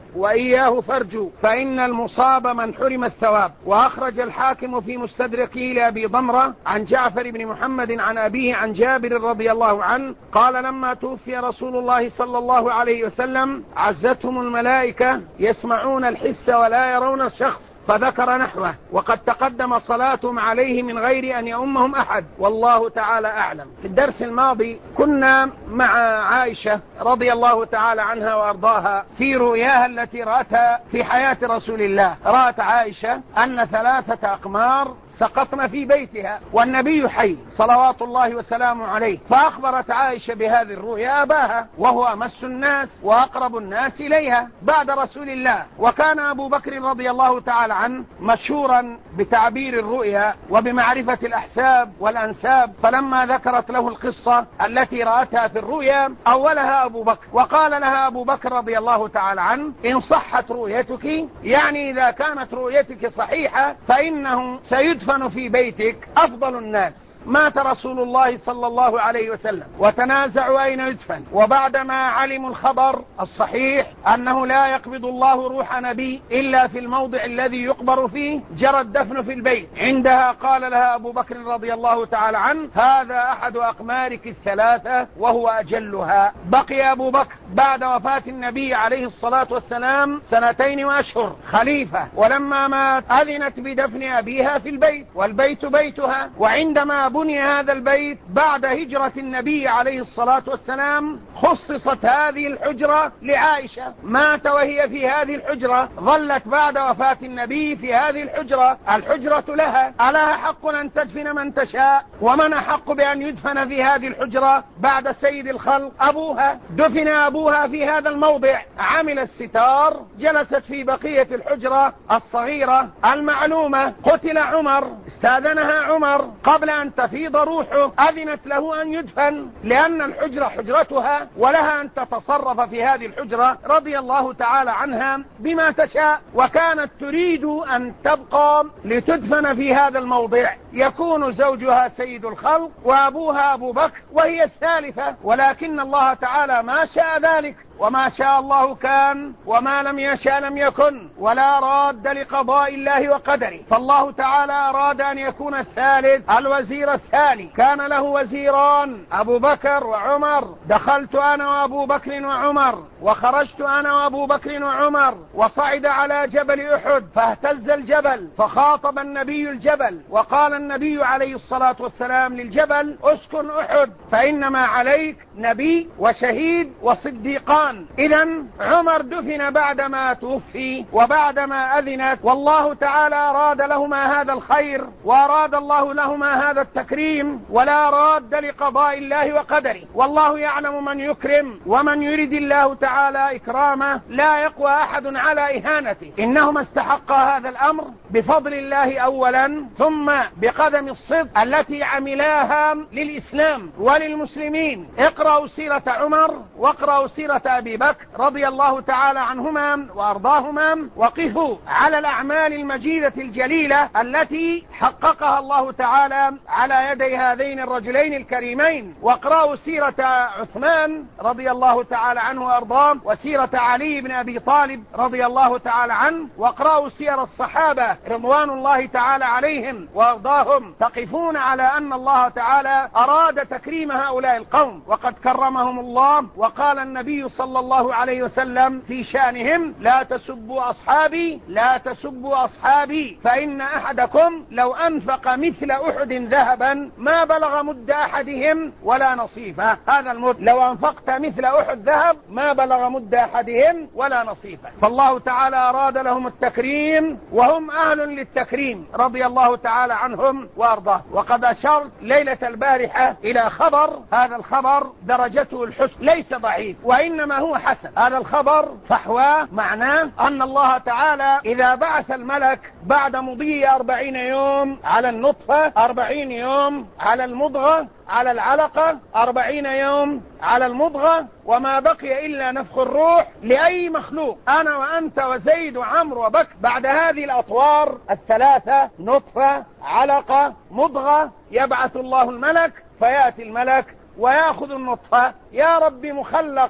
وإياه فارجوا فإن المصاب من حرم الثواب. وأخرج الحاكم في مستدركه لأبي ضمرة عن جعفر بن محمد عن أبيه عن جابر رضي الله عنه قال لما توفي رسول الله صلى الله عليه وسلم عزتهم الملائكة يسمعون الحس ولا يرون الشخص، فذكر نحوه، وقد تقدم صلاتهم عليه من غير أن يؤمهم أحد، والله تعالى أعلم. في الدرس الماضي كنا مع عائشة رضي الله تعالى عنها وأرضاها في رؤياها التي رأتها في حياة رسول الله. رأت عائشة أن 3 أقمار سقطن في بيتها والنبي حي صلوات الله وسلامه عليه، فأخبرت عائشة بهذه الرؤيا أباها وهو أمس الناس وأقرب الناس إليها بعد رسول الله، وكان أبو بكر رضي الله تعالى عنه مشهورا بتعبير الرؤيا وبمعرفة الأحساب والأنساب، فلما ذكرت له القصة التي رأتها في الرؤيا أولها أبو بكر، وقال لها أبو بكر رضي الله تعالى عنه إن صحت رؤيتك، يعني إذا كانت رؤيتك صحيحة فإنه سيدفن في بيتك أفضل الناس. مات رسول الله صلى الله عليه وسلم وتنازعوا أين يدفن، وبعدما علموا الخبر الصحيح أنه لا يقبض الله روح نبي إلا في الموضع الذي يقبر فيه، جرى الدفن في البيت. عندها قال لها أبو بكر رضي الله تعالى عنه هذا أحد أقمارك 3 وهو أجلها. بقي أبو بكر بعد وفاة النبي عليه الصلاة والسلام 2 وأشهر خليفة، ولما مات أذنت بدفن أبيها في البيت والبيت بيتها. وعندما بني هذا البيت بعد هجرة النبي عليه الصلاة والسلام خصصت هذه الحجرة لعائشة، مات وهي في هذه الحجرة، ظلت بعد وفاة النبي في هذه الحجرة، الحجرة لها، ألها حق أن تدفن من تشاء؟ ومن أحق بأن يدفن في هذه الحجرة بعد سيد الخلق؟ أبوها. دفن أبوها في هذا الموضع، عمل الستار، جلست في بقية الحجرة الصغيرة المعلومة. قتل عمر، استاذنها عمر قبل أن تفيض روحه، أذنت له أن يدفن لأن الحجرة حجرتها ولها أن تتصرف في هذه الحجرة رضي الله تعالى عنها بما تشاء، وكانت تريد أن تبقى لتدفن في هذا الموضع، يكون زوجها سيد الخلق وأبوها أبو بكر وهي الثالثة، ولكن الله تعالى ما شاء ذلك، وما شاء الله كان وما لم يشاء لم يكن، ولا راد لقضاء الله وقدره. فالله تعالى أراد أن يكون الثالث الوزير الثاني. كان له وزيران أبو بكر وعمر، دخلت أنا وأبو بكر وعمر، وخرجت أنا وأبو بكر وعمر، وصعد على جبل أحد فاهتز الجبل، فخاطب النبي الجبل وقال النبي عليه الصلاة والسلام للجبل اسكن أحد فإنما عليك نبي وشهيد وصديقان. إذن عمر دفن بعدما توفي وبعدما أذنت، والله تعالى أراد لهما هذا الخير وأراد الله لهما هذا التكريم، ولا راد لقضاء الله وقدره، والله يعلم من يكرم، ومن يريد الله تعالى إكرامه لا يقوى أحد على إهانته. إنهما استحقا هذا الأمر بفضل الله أولا، ثم بقدم الصدق التي عملاها للإسلام وللمسلمين. اقرأوا سيرة عمر واقرأوا سيرة أبي بكر رضي الله تعالى عنهما وأرضاهما، وقفوا على الأعمال المجيدة الجليلة التي حققها الله تعالى على يدي هذين الرجلين الكريمين. واقرأوا سيرة عثمان رضي الله تعالى عنه وأرضاه، وسيرة علي بن أبي طالب رضي الله تعالى عنه، واقرأوا سير الصحابة رضوان الله تعالى عليهم وأرضاهم، تقفون على أن الله تعالى أراد تكريم هؤلاء القوم وقد كرمهم الله. وقال النبي صلى الله عليه وسلم في شأنهم لا تسبوا أصحابي، لا تسبوا أصحابي، فإن أحدكم لو أنفق مثل أحد ذهبا ما بلغ مد أحدهم ولا نصيفه. هذا المد، لو أنفقت مثل أحد ذهب ما بلغ مد أحدهم ولا نصيفه. فالله تعالى أراد لهم التكريم وهم أهل للتكريم رضي الله تعالى عنهم وأرضاه. وقد أشرت ليلة البارحة إلى خبر، هذا الخبر درجته الحسن، ليس ضعيف وإنما هو حسن. هذا الخبر فحواه معناه أن الله تعالى إذا بعث الملك بعد مضي 40 يوم على النطفة، 40 يوم على المضغة، على العلقة، 40 يوم على المضغة، وما بقي إلا نفخ الروح لأي مخلوق، أنا وأنت وزيد وعمرو وبكر، بعد هذه الأطوار الثلاثة نطفة علقة مضغة، يبعث الله الملك، فيأتي الملك ويأخذ النطفة، يا رب مخلقة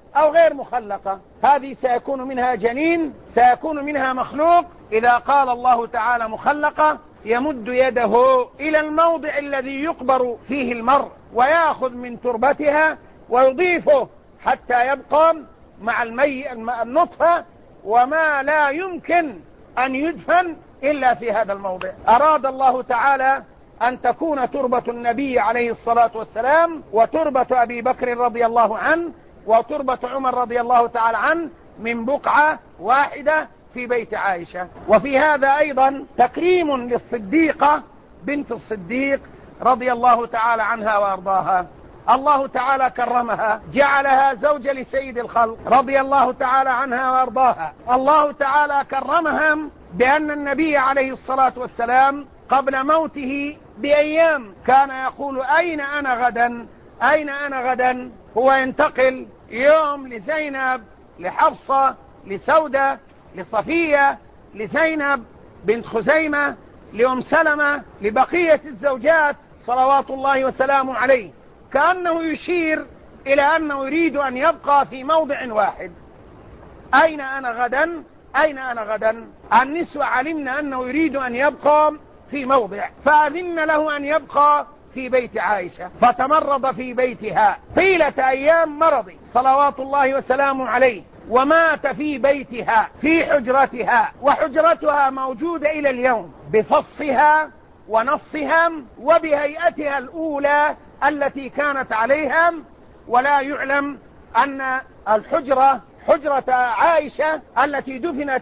أو غير مخلقة. هذه سيكون منها جنين، سيكون منها مخلوق. إذا قال الله تعالى مخلقة يمد يده إلى الموضع الذي يقبر فيه المرء ويأخذ من تربتها ويضيفه حتى يبقى مع النطفة، وما لا يمكن أن يدفن إلا في هذا الموضع. أراد الله تعالى أن تكون تربة النبي عليه الصلاة والسلام وتربة أبي بكر رضي الله عنه وتربة عمر رضي الله تعالى عنه من بقعة واحدة في بيت عائشة. وفي هذا أيضا تكريم للصديقة بنت الصديق رضي الله تعالى عنها وأرضاها. الله تعالى كرمها، جعلها زوجة لسيد الخلق رضي الله تعالى عنها وأرضاها. الله تعالى كرمها بأن النبي عليه الصلاة والسلام قبل موته بأيام كان يقول أين أنا غدا، أين أنا غدا. هو ينتقل يوم لزينب، لحفصة، لسودة، لصفية، لزينب بنت خزيمة، لأم سلمة، لبقية الزوجات صلوات الله وسلامه عليه، كأنه يشير إلى أنه يريد أن يبقى في موضع واحد. أين أنا غدا، أين أنا غدا. النسوة علمنا أنه يريد أن يبقى في موضع، فأذن له أن يبقى في بيت عائشة، فتمرض في بيتها طيلة أيام مرض صلوات الله وسلامه عليه، ومات في بيتها في حجرتها، وحجرتها موجودة إلى اليوم بفصها ونصها وبهيئتها الأولى التي كانت عليها. ولا يعلم أن الحجرة حجرة عائشة التي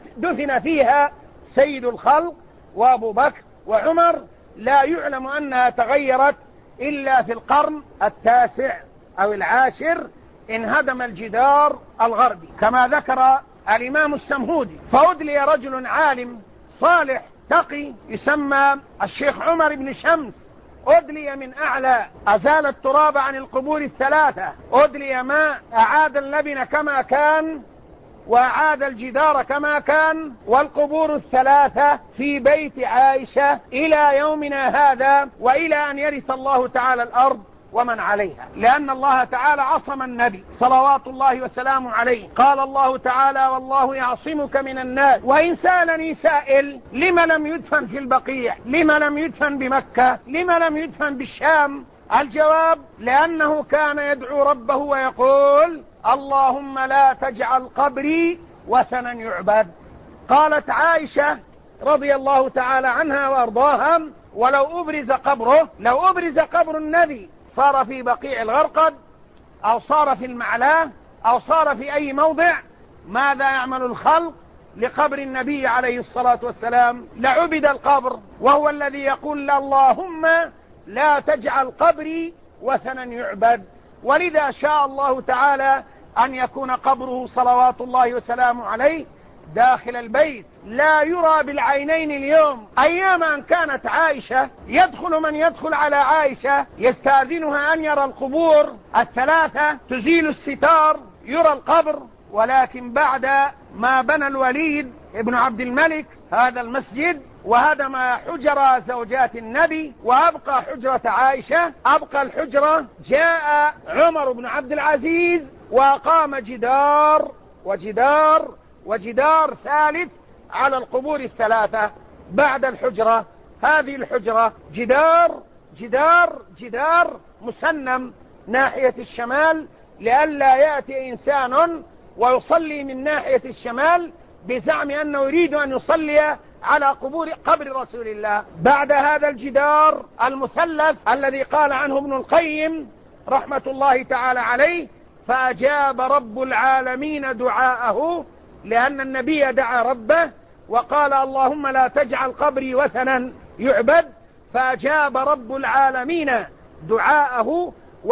دفن فيها سيد الخلق وأبو بكر وعمر، لا يعلم أنها تغيرت إلا في القرن التاسع أو العاشر، انهدم الجدار الغربي كما ذكر الإمام السمهودي. فأدلي رجل عالم صالح تقي يسمى الشيخ عمر بن شمس، أدلي من أعلى، أزال التراب عن القبور الثلاثة، أدلي ماء، أعاد اللبن كما كان وأعاد الجدار كما كان، والقبور الثلاثة في بيت عائشة إلى يومنا هذا، وإلى أن يرث الله تعالى الأرض ومن عليها، لأن الله تعالى عصم النبي صلوات الله وسلامه عليه. قال الله تعالى والله يعصمك من الناس. وإن سألني سائل لما لم يدفن في البقيع، لما لم يدفن بمكة، لما لم يدفن بالشام، الجواب لأنه كان يدعو ربه ويقول اللهم لا تجعل قبري وثنا يعبد. قالت عائشة رضي الله تعالى عنها وأرضاها ولو أبرز قبره، لو أبرز قبر النبي صار في بقيع الغرقد أو صار في المعلاه أو صار في أي موضع، ماذا يعمل الخلق لقبر النبي عليه الصلاة والسلام؟ لعبد القبر، وهو الذي يقول اللهم لا تجعل قبري وثنا يعبد. ولذا شاء الله تعالى أن يكون قبره صلوات الله وسلامه عليه داخل البيت، لا يرى بالعينين اليوم. أيام أن كانت عائشة يدخل من يدخل على عائشة يستأذنها أن يرى القبور الثلاثة، تزيل الستار يرى القبر. ولكن بعد ما بنى الوليد ابن عبد الملك هذا المسجد وهدم حجر زوجات النبي وأبقى حجرة عائشة، أبقى الحجرة، جاء عمر بن عبد العزيز وقام جدار وجدار وجدار ثالث على القبور الثلاثة بعد الحجرة. هذه الحجرة جدار جدار جدار مسنم ناحية الشمال، لئلا يأتي إنسان ويصلي من ناحية الشمال بزعم أنه يريد أن يصلي على قبر رسول الله. بعد هذا الجدار المثلث الذي قال عنه ابن القيم رحمة الله تعالى عليه فأجاب رب العالمين دعاءه، لأن النبي دعا ربه وقال اللهم لا تجعل قبري وثنا يعبد، فأجاب رب العالمين دعاءه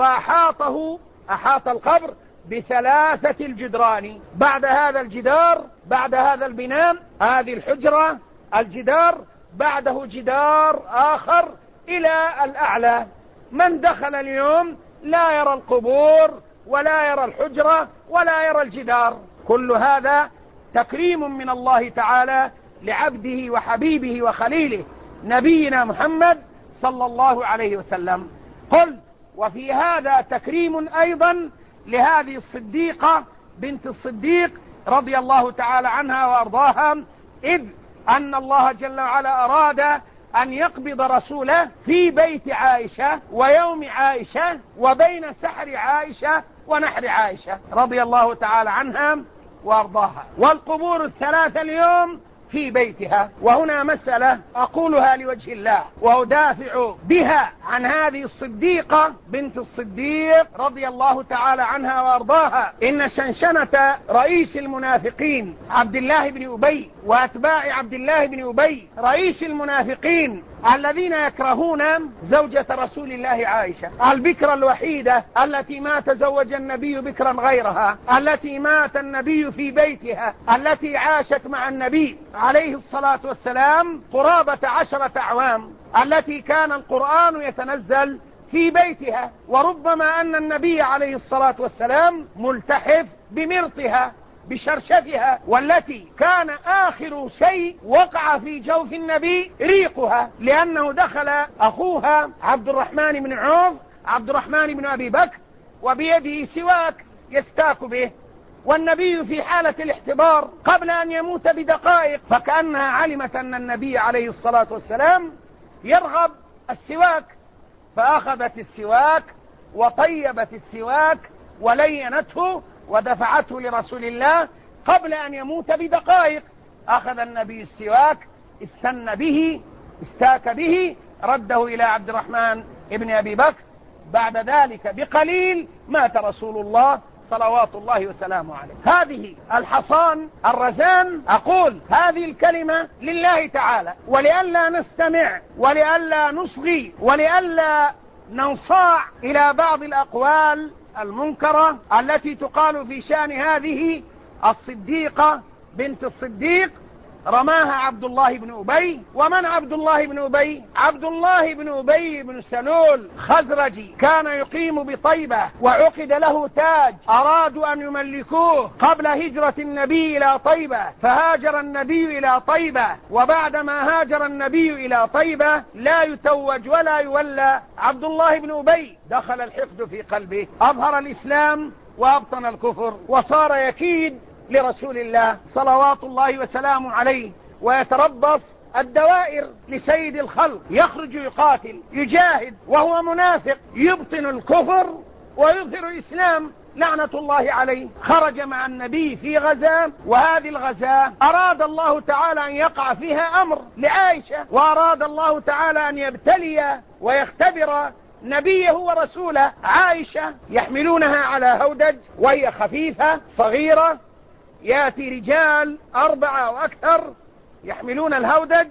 أحاط القبر بثلاثة الجدران. بعد هذا الجدار، بعد هذا البناء، هذه الحجرة، الجدار بعده جدار آخر إلى الأعلى. من دخل اليوم لا يرى القبور ولا يرى الحجرة ولا يرى الجدار. كل هذا تكريم من الله تعالى لعبده وحبيبه وخليله نبينا محمد صلى الله عليه وسلم. قل وفي هذا تكريم أيضا لهذه الصديقة بنت الصديق رضي الله تعالى عنها وأرضاها، إذ أن الله جل وعلا أراد أن يقبض رسوله في بيت عائشة ويوم عائشة وبين سحر عائشة ونحر عائشة رضي الله تعالى عنها وأرضاها، والقبور الثلاثة اليوم في بيتها. وهنا مسألة أقولها لوجه الله وأدافع بها عن هذه الصديقة بنت الصديق رضي الله تعالى عنها وأرضاها. إن شنشنة رئيس المنافقين عبد الله بن أبي وأتباع عبد الله بن أبي رئيس المنافقين الذين يكرهون زوجة رسول الله عائشة البكرة الوحيدة التي ما تزوج النبي بكرا غيرها، التي مات النبي في بيتها، التي عاشت مع النبي عليه الصلاة والسلام قرابة 10 أعوام، التي كان القرآن يتنزل في بيتها، وربما أن النبي عليه الصلاة والسلام ملتحف بمرطها بشرشفها، والتي كان آخر شيء وقع في جوف النبي ريقها، لأنه دخل أخوها عبد الرحمن بن عوف عبد الرحمن بن أبي بكر وبيده سواك يستاك به، والنبي في حالة الاحتضار قبل أن يموت بدقائق، فكأنها علمت أن النبي عليه الصلاة والسلام يرغب السواك، فأخذت السواك وطيبت السواك ولينته ودفعته لرسول الله قبل أن يموت بدقائق. أخذ النبي السواك، استن به، استاك به، رده إلى عبد الرحمن ابن أبي بكر. بعد ذلك بقليل مات رسول الله صلوات الله وسلامه عليه. هذه الحصان الرزان، أقول هذه الكلمة لله تعالى، ولئلا نستمع ولئلا نصغي ولئلا ننصاع إلى بعض الأقوال المنكرة التي تقال في شأن هذه الصديقة بنت الصديق. رماها عبد الله بن أبي. ومن عبد الله بن أبي؟ عبد الله بن أبي بن سلول خزرجي، كان يقيم بطيبة وعقد له تاج، أرادوا أن يملكوه قبل هجرة النبي إلى طيبة، فهاجر النبي إلى طيبة، وبعدما هاجر النبي إلى طيبة لا يتوج ولا يولى عبد الله بن أبي. دخل الحقد في قلبه، أظهر الإسلام وأبطن الكفر، وصار يكيد لرسول الله صلوات الله وسلامه عليه، ويتربص الدوائر لسيد الخلق، يخرج يقاتل يجاهد وهو منافق، يبطن الكفر ويظهر الإسلام لعنة الله عليه. خرج مع النبي في غزاة، وهذه الغزاة أراد الله تعالى أن يقع فيها أمر لعائشة، وأراد الله تعالى أن يبتلي ويختبر نبيه ورسوله. عائشة يحملونها على هودج وهي خفيفة صغيرة، يأتي رجال 4 وأكثر يحملون الهودج،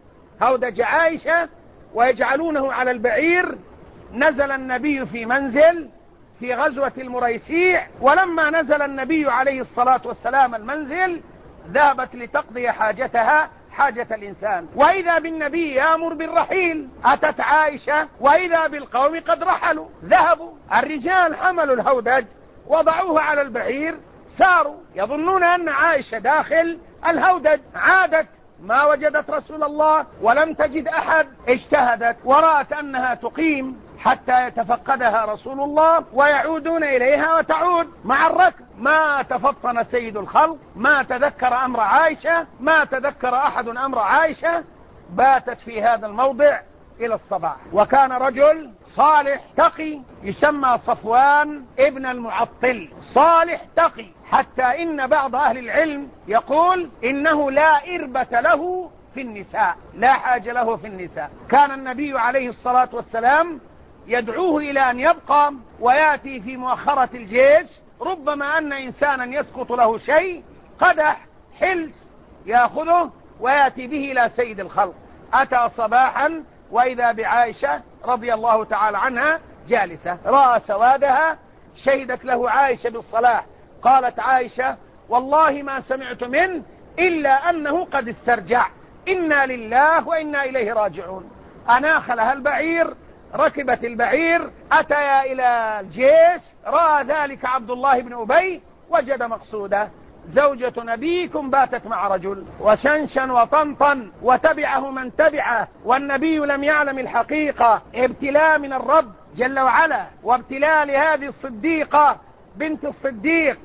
هودج عائشة، ويجعلونه على البعير. نزل النبي في منزل في غزوة المريسيع، ولما نزل النبي عليه الصلاة والسلام المنزل ذهبت لتقضي حاجتها، حاجة الإنسان، وإذا بالنبي يأمر بالرحيل. أتت عائشة وإذا بالقوم قد رحلوا، ذهبوا الرجال حملوا الهودج وضعوه على البعير، ساروا يظنون أن عائشة داخل الهودج. عادت ما وجدت رسول الله ولم تجد أحد، اجتهدت ورأت أنها تقيم حتى يتفقدها رسول الله ويعودون إليها وتعود مع الركب. ما تفطن سيد الخلق، ما تذكر أمر عائشة، ما تذكر أحد أمر عائشة. باتت في هذا الموضع إلى الصباح. وكان رجل صالح تقي يسمى صفوان ابن المعطل، صالح تقي، حتى إن بعض أهل العلم يقول إنه لا إربة له في النساء، لا حاجة له في النساء. كان النبي عليه الصلاة والسلام يدعوه إلى أن يبقى ويأتي في مؤخرة الجيش، ربما أن إنسانا يسقط له شيء، قدح حلس يأخذه ويأتي به إلى سيد الخلق. أتى صباحا وإذا بعائشة رضي الله تعالى عنها جالسة، رأى سوادها، شهدت له عائشة بالصلاح. قالت عائشة: والله ما سمعت منه إلا أنه قد استرجع، إنا لله وإنا إليه راجعون. أناخ لها البعير، ركبت البعير، أتيا إلى الجيش، رأى ذلك عبد الله بن أبي، وجد مقصوده، زوجة نبيكم باتت مع رجل، وشنشن وطنطن وتبعه من تبعه، والنبي لم يعلم الحقيقة. ابتلاء من الرب جل وعلا، وابتلاء لهذه الصديقة بنت الصديق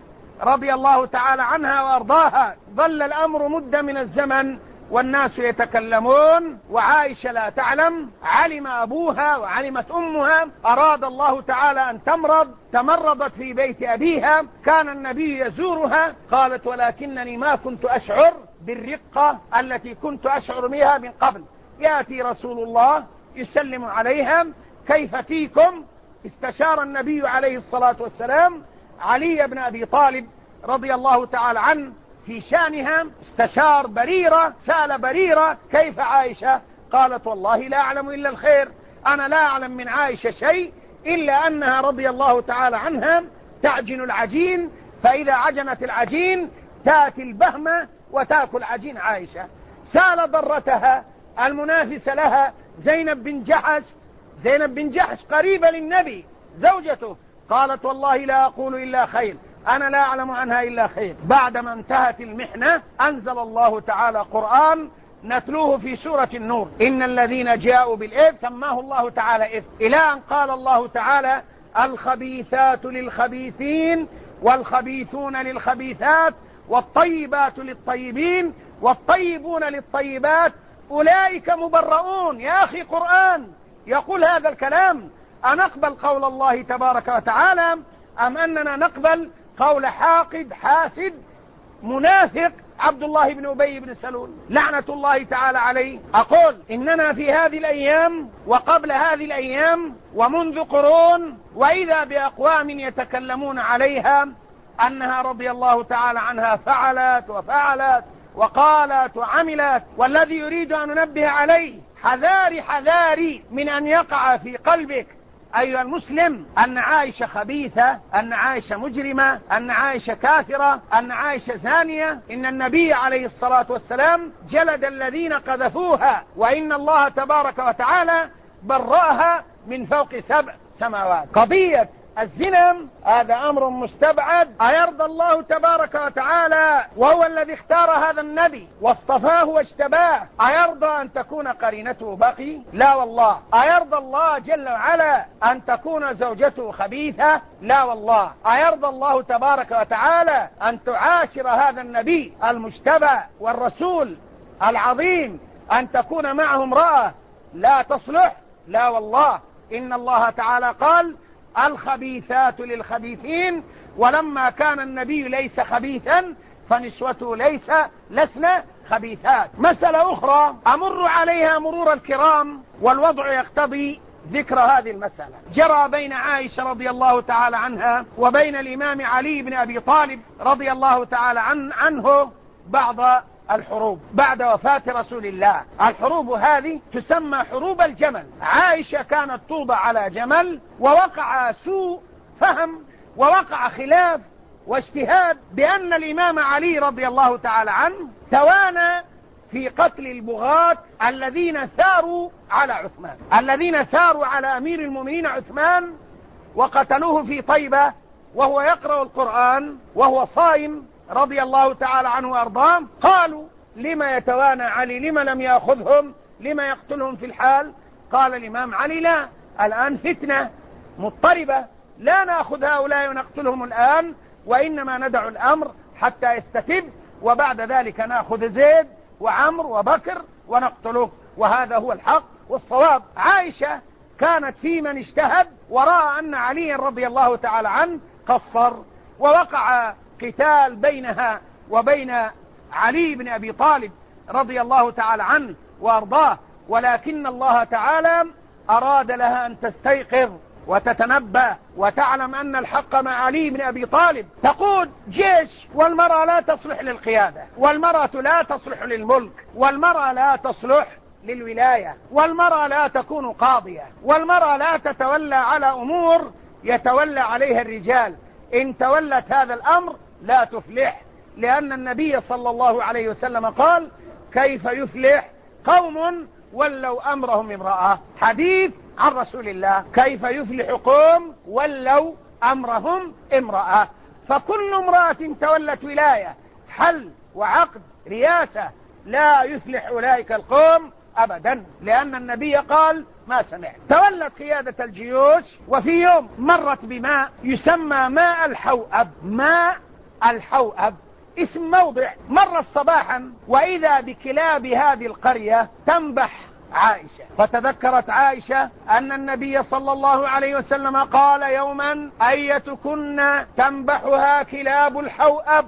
رضي الله تعالى عنها وأرضاها. ظل الأمر مدة من الزمن والناس يتكلمون وعائشة لا تعلم. علم أبوها وعلمت أمها، أراد الله تعالى أن تمرض، تمرضت في بيت أبيها، كان النبي يزورها، قالت ولكنني ما كنت أشعر بالرقة التي كنت أشعر بها من قبل. يأتي رسول الله يسلم عليها، كيف فيكم؟ استشار النبي عليه الصلاة والسلام علي بن أبي طالب رضي الله تعالى عنه في شأنها، استشار بريرة، سأل بريرة كيف عائشة؟ قالت والله لا أعلم إلا الخير، أنا لا أعلم من عائشة شيء إلا أنها رضي الله تعالى عنها تعجن العجين، فإذا عجنت العجين تأتي البهمة وتأكل عجين عائشة. سأل ضرتها المنافسة لها زينب بن جحش قريبة للنبي زوجته، قالت والله لا أقول إلا خير، أنا لا أعلم عنها إلا خير. بعدما انتهت المحنة أنزل الله تعالى قرآن نتلوه في سورة النور، إن الذين جاءوا بالإفك سماه الله تعالى إفك، إلى أن قال الله تعالى الخبيثات للخبيثين والخبيثون للخبيثات والطيبات للطيبين والطيبون للطيبات أولئك مبرؤون. يا أخي قرآن يقول هذا الكلام، أنقبل قول الله تبارك وتعالى أم أننا نقبل قول حاقد حاسد منافق عبد الله بن أبي بن سلول لعنة الله تعالى عليه؟ أقول إننا في هذه الأيام وقبل هذه الأيام ومنذ قرون وإذا بأقوام يتكلمون عليها أنها رضي الله تعالى عنها فعلت وفعلت وقالت وعملت. والذي يريد أن ننبه عليه حذاري من أن يقع في قلبك أيها المسلم أن عائشة خبيثة، أن عائشة مجرمة، أن عائشة كافرة، أن عائشة زانية. إن النبي عليه الصلاة والسلام جلد الذين قذفوها، وإن الله تبارك وتعالى برأها من فوق 7 سماوات. قضية الزنا هذا أمر مستبعد. أيرضى الله تبارك وتعالى وهو الذي اختار هذا النبي واصطفاه واجتباه، أيرضى أن تكون قرينته بقي؟ لا والله. أيرضى الله جل وعلا أن تكون زوجته خبيثة؟ لا والله. أيرضى الله تبارك وتعالى أن تعاشر هذا النبي المجتبى والرسول العظيم أن تكون معه امرأة لا تصلح؟ لا والله. إن الله تعالى قال الخبيثات للخبيثين، ولما كان النبي ليس خبيثا فنسوته لسن خبيثات. مسألة أخرى أمر عليها مرور الكرام والوضع يقتضي ذكر هذه المسألة. جرى بين عائشة رضي الله تعالى عنها وبين الإمام علي بن أبي طالب رضي الله تعالى عنه بعض الحروب بعد وفاة رسول الله. الحروب هذه تسمى حروب الجمل. عائشة كانت توضع على جمل ووقع سوء فهم ووقع خلاف واجتهاد بأن الإمام علي رضي الله تعالى عنه توانى في قتل البغاة الذين ثاروا على عثمان، الذين ثاروا على أمير المؤمنين عثمان وقتلوه في طيبة وهو يقرأ القرآن وهو صائم رضي الله تعالى عنه وأرضاه. قالوا لما يتوانى علي، لما لم يأخذهم، لما يقتلهم في الحال؟ قال الإمام علي لا، الآن فتنة مضطربة، لا نأخذ هؤلاء ونقتلهم الآن، وإنما ندع الأمر حتى يستتب، وبعد ذلك نأخذ زيد وعمر وبكر ونقتله، وهذا هو الحق والصواب. عائشة كانت في من اجتهد ورأى أن علي رضي الله تعالى عنه قصر، ووقع قتال بينها وبين علي بن أبي طالب رضي الله تعالى عنه وأرضاه، ولكن الله تعالى أراد لها أن تستيقظ وتتنبه وتعلم أن الحق مع علي بن أبي طالب. تقود جيش والمرأة لا تصلح للقيادة، والمرأة لا تصلح للملك، والمرأة لا تصلح للولاية، والمرأة لا تكون قاضية، والمرأة لا تتولى على أمور يتولى عليها الرجال. إن تولت هذا الأمر لا تفلح، لأن النبي صلى الله عليه وسلم قال كيف يفلح قوم ولوا أمرهم امرأة. حديث عن رسول الله، كيف يفلح قوم ولوا أمرهم امرأة. فكل امرأة تولت ولاية حل وعقد رياسة لا يفلح أولئك القوم أبدا، لأن النبي قال ما سمعت. تولت قيادة الجيوش، وفي يوم مرت بماء يسمى ماء الحوأب. ماء الحوأب اسم موضع. مر صباحا وإذا بكلاب هذه القرية تنبح عائشة، فتذكرت عائشة أن النبي صلى الله عليه وسلم قال يوما أيتكن تنبحها كلاب الحوأب،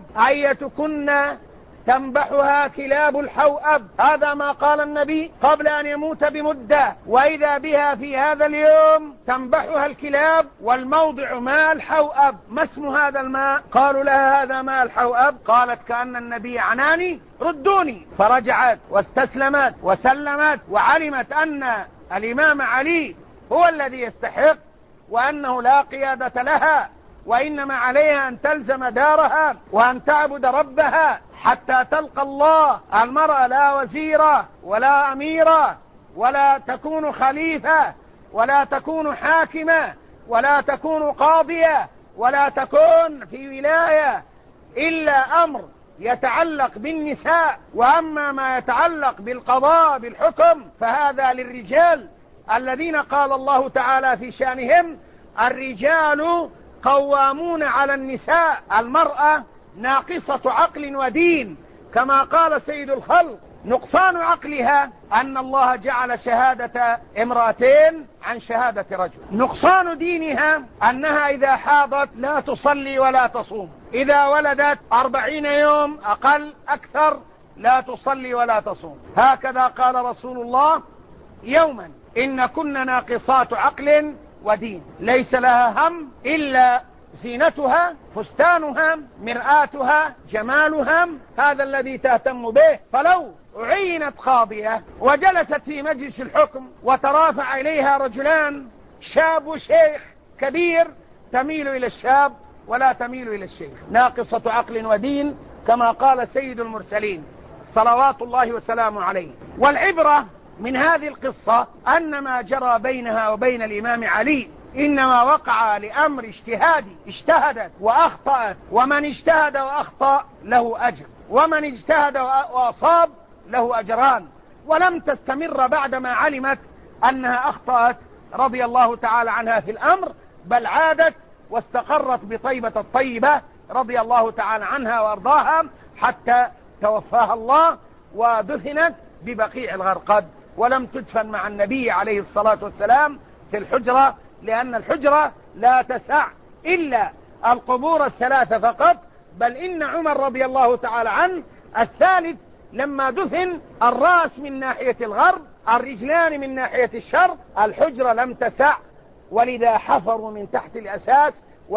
أيتكن تنبحها كلاب الحوأب. هذا ما قال النبي قبل أن يموت بمدة، وإذا بها في هذا اليوم تنبحها الكلاب، والموضع ماء الحوأب. ما اسم هذا الماء؟ قالوا لها هذا ماء الحوأب. قالت كأن النبي عناني ردوني، فرجعت واستسلمت وسلمت، وعلمت أن الإمام علي هو الذي يستحق، وأنه لا قيادة لها، وإنما عليها أن تلزم دارها وأن تعبد ربها حتى تلقى الله. المرأة لا وزيرة ولا أميرة ولا تكون خليفة ولا تكون حاكمة ولا تكون قاضية ولا تكون في ولاية إلا أمر يتعلق بالنساء، وأما ما يتعلق بالقضاء بالحكم فهذا للرجال الذين قال الله تعالى في شأنهم الرجال قوامون على النساء. المرأة ناقصة عقل ودين، كما قال سيد الخلق نقصان عقلها أن الله جعل شهادة امرأتين عن شهادة رجل. نقصان دينها أنها إذا حاضت لا تصلي ولا تصوم، إذا ولدت 40 يوم أقل أكثر لا تصلي ولا تصوم. هكذا قال رسول الله يوما إن كن ناقصات عقل ودين، ليس لها هم إلا زينتها، فستانها، مرآتها، جمالها، هذا الذي تهتم به. فلو عينت قاضية وجلست في مجلس الحكم وترافع إليها رجلان شاب وشيخ كبير، تميل إلى الشاب ولا تميل إلى الشيخ، ناقصة عقل ودين كما قال سيد المرسلين صلوات الله وسلامه عليه. والعبرة من هذه القصة أن ما جرى بينها وبين الإمام علي إنما وقع لأمر اجتهادي، اجتهدت وأخطأت، ومن اجتهد وأخطأ له أجر، ومن اجتهد وأصاب له أجران. ولم تستمر بعدما علمت أنها أخطأت رضي الله تعالى عنها في الأمر، بل عادت واستقرت بطيبة الطيبة رضي الله تعالى عنها وأرضاها حتى توفاها الله، ودفنت ببقيع الغرقد، ولم تدفن مع النبي عليه الصلاة والسلام في الحجرة، لأن الحجرة لا تسع إلا القبور الثلاثة فقط، بل إن عمر رضي الله تعالى عنه الثالث لما دفن الرأس من ناحية الغرب، الرجلان من ناحية الشرق، الحجرة لم تسع، ولذا حفروا من تحت الأساس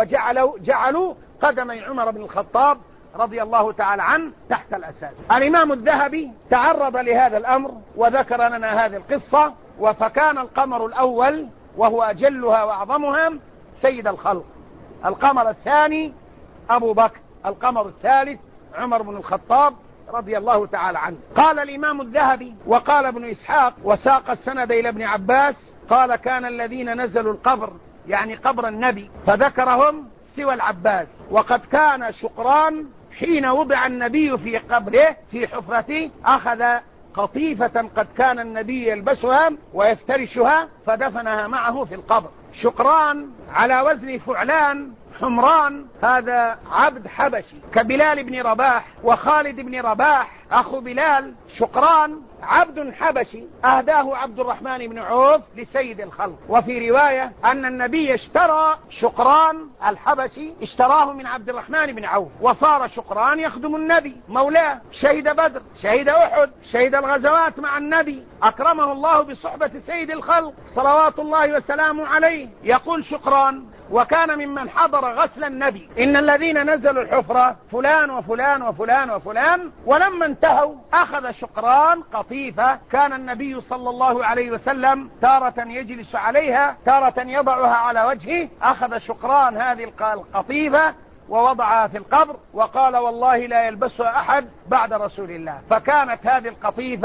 وجعلوا قدمي عمر بن الخطاب رضي الله تعالى عنه تحت الأساس. الإمام الذهبي تعرض لهذا الأمر وذكر لنا هذه القصة. فكان القمر الأول وهو أجلها وأعظمها سيد الخلق، القمر الثاني أبو بكر، القمر الثالث عمر بن الخطاب رضي الله تعالى عنه. قال الإمام الذهبي وقال ابن إسحاق وساق السند إلى ابن عباس قال كان الذين نزلوا القبر يعني قبر النبي فذكرهم سوى العباس، وقد كان شقران حين وضع النبي في قبره في حفرته أخذ قطيفة قد كان النبي يلبسها ويفترشها فدفنها معه في القبر. شقران على وزن فعلان حمران، هذا عبد حبشي كبلال بن رباح وخالد بن رباح أخو بلال. شقران عبد حبشي أهداه عبد الرحمن بن عوف لسيد الخلق. وفي رواية أن النبي اشترى شقران الحبشي، اشتراه من عبد الرحمن بن عوف، وصار شقران يخدم النبي مولاه، شهد بدر، شهد أحد، شهد الغزوات مع النبي، أكرمه الله بصحبة سيد الخلق صلوات الله وسلامه عليه. يقول شقران وكان ممن حضر غسل النبي إن الذين نزلوا الحفرة فلان وفلان وفلان وفلان، ولما انتهوا أخذ شقران قطيفة كان النبي صلى الله عليه وسلم تارة يجلس عليها تارة يضعها على وجهه، أخذ شقران هذه القطيفة ووضعها في القبر وقال والله لا يلبسها أحد بعد رسول الله. فكانت هذه القطيفة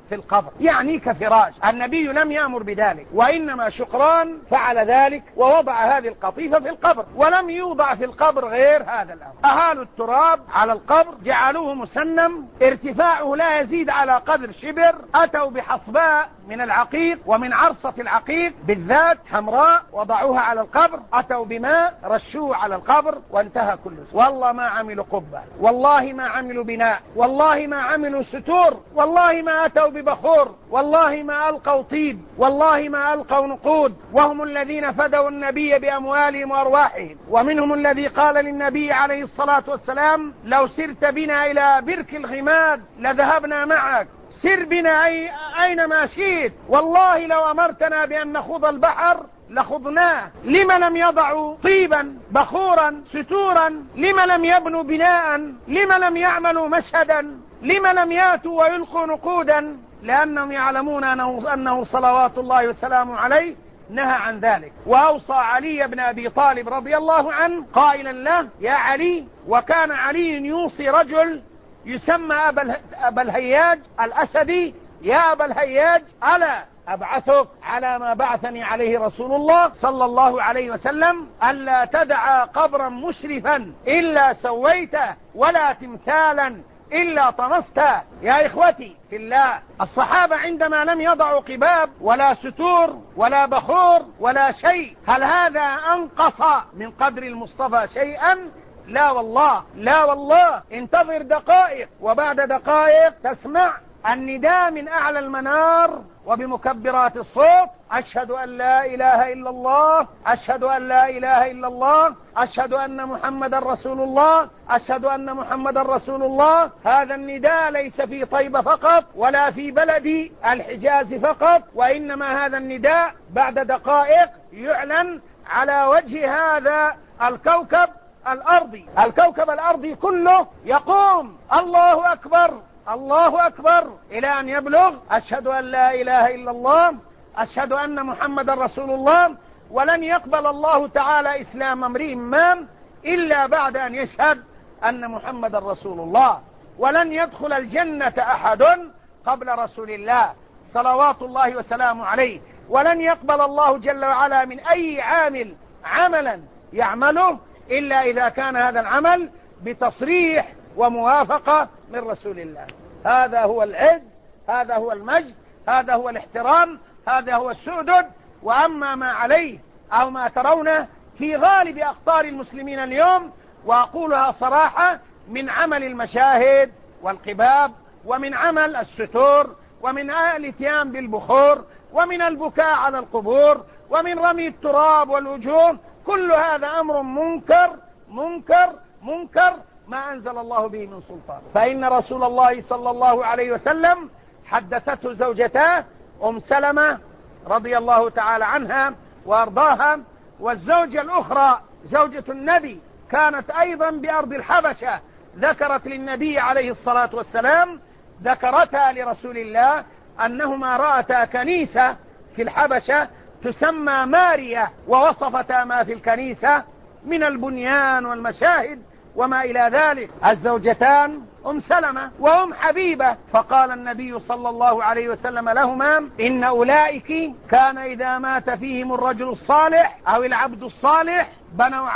في القبر، يعني كفراش. النبي لم يأمر بذلك، وإنما شقران فعل ذلك ووضع هذه القطيفة في القبر، ولم يوضع في القبر غير هذا الأمر. أهالوا التراب على القبر، جعلوه مسنم ارتفاعه لا يزيد على قدر شبر، أتوا بحصباء من العقيق ومن عرصة العقيق بالذات حمراء، وضعوها على القبر، أتوا بماء رشوه على القبر، وانتهى كل شيء. والله ما عملوا قبة، والله ما عملوا بناء، والله ما عملوا ستور، والله ما أتوا ببخور، والله ما ألقوا طيب، والله ما ألقوا نقود. وهم الذين فدوا النبي بأموالهم وأرواحهم، ومنهم الذي قال للنبي عليه الصلاة والسلام: لو سرت بنا إلى برك الغماد لذهبنا معك، سر بنا أينما شئت، والله لو أمرتنا بأن نخوض البحر لخضناه. لم لم يضعوا طيبا بخورا ستورا؟ لم لم يبنوا بناء؟ لم لم يعملوا مشهدا؟ لم لم ياتوا ويلقوا نقودا؟ لأنهم يعلمون أنه صلوات الله وسلامه عليه نهى عن ذلك. وأوصى علي بن أبي طالب رضي الله عنه قائلا له: يا علي. وكان علي يوصي رجل يسمى أبا الهياج الأسدي: يا أبا الهياج، ألا أبعثك على ما بعثني عليه رسول الله صلى الله عليه وسلم، ألا تدع قبرا مشرفا إلا سويته، ولا تمثالا إلا طمسته. يا إخوتي في الله، الصحابة عندما لم يضعوا قباب ولا ستور ولا بخور ولا شيء، هل هذا أنقص من قدر المصطفى شيئا؟ لا والله، لا والله. انتظر دقائق، وبعد دقائق تسمع النداء من أعلى المنار وبمكبرات الصوت: أشهد أن لا إله إلا الله، أشهد أن لا إله إلا الله، أشهد أن محمد رسول الله، أشهد أن محمد رسول الله. هذا النداء ليس في طيبة فقط ولا في بلد الحجاز فقط، وإنما هذا النداء بعد دقائق يعلن على وجه هذا الكوكب الأرضي. الكوكب الأرضي كله يقوم: الله أكبر، الله أكبر، إلى أن يبلغ: أشهد أن لا إله إلا الله، أشهد أن محمد رسول الله. ولن يقبل الله تعالى إسلام امرئ ما إلا بعد أن يشهد أن محمد رسول الله، ولن يدخل الجنة أحد قبل رسول الله صلوات الله وسلامه عليه، ولن يقبل الله جل وعلا من أي عامل عملا يعمله إلا إذا كان هذا العمل بتصريح وموافقة من رسول الله. هذا هو العز، هذا هو المجد، هذا هو الاحترام، هذا هو السؤدد. وأما ما عليه أو ما ترونه في غالب أقطار المسلمين اليوم، وأقولها صراحة، من عمل المشاهد والقباب، ومن عمل الستور، ومن الاتيان بالبخور، ومن البكاء على القبور، ومن رمي التراب والوجوه، كل هذا أمر منكر منكر منكر ما أنزل الله به من سلطان. فإن رسول الله صلى الله عليه وسلم حدثته زوجته أم سلمة رضي الله تعالى عنها وأرضاها، والزوجة الأخرى زوجة النبي كانت أيضا بأرض الحبشة، ذكرت للنبي عليه الصلاة والسلام، ذكرتها لرسول الله أنهما رأتا كنيسة في الحبشة تسمى ماريا، ووصفتا ما في الكنيسة من البنيان والمشاهد وما إلى ذلك. الزوجتان أم سلمة وأم حبيبة. فقال النبي صلى الله عليه وسلم لهما: إن أولئك كان إذا مات فيهم الرجل الصالح أو العبد الصالح بنوا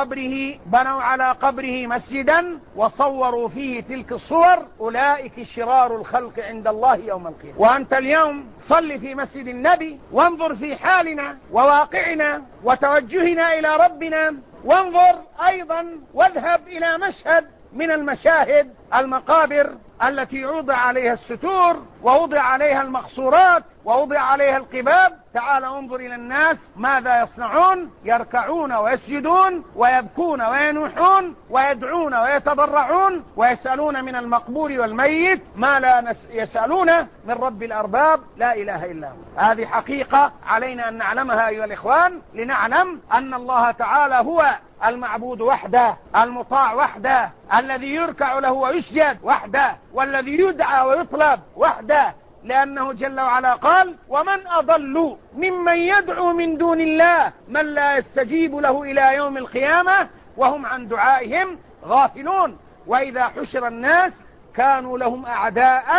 على قبره مسجدا وصوروا فيه تلك الصور، أولئك شرار الخلق عند الله يوم القيامة. وأنت اليوم صل في مسجد النبي، وانظر في حالنا وواقعنا وتوجهنا إلى ربنا، وانظر أيضا واذهب إلى مشهد من المشاهد، المقابر التي وضع عليها الستور ووضع عليها المقصورات ووضع عليها القباب. تعال انظر إلى الناس ماذا يصنعون: يركعون ويسجدون ويبكون وينوحون ويدعون ويتضرعون ويسألون من المقبور والميت ما لا يسألونه من رب الأرباب لا إله إلا هو. هذه حقيقة علينا أن نعلمها أيها الإخوان، لنعلم أن الله تعالى هو المعبود وحده، المطاع وحده، الذي يركع له ويسجد وحده، والذي يدعى ويطلب وحده، لأنه جل وعلا قال: ومن أضل ممن يدعو من دون الله من لا يستجيب له إلى يوم القيامة وهم عن دعائهم غافلون. وإذا حشر الناس كانوا لهم أعداء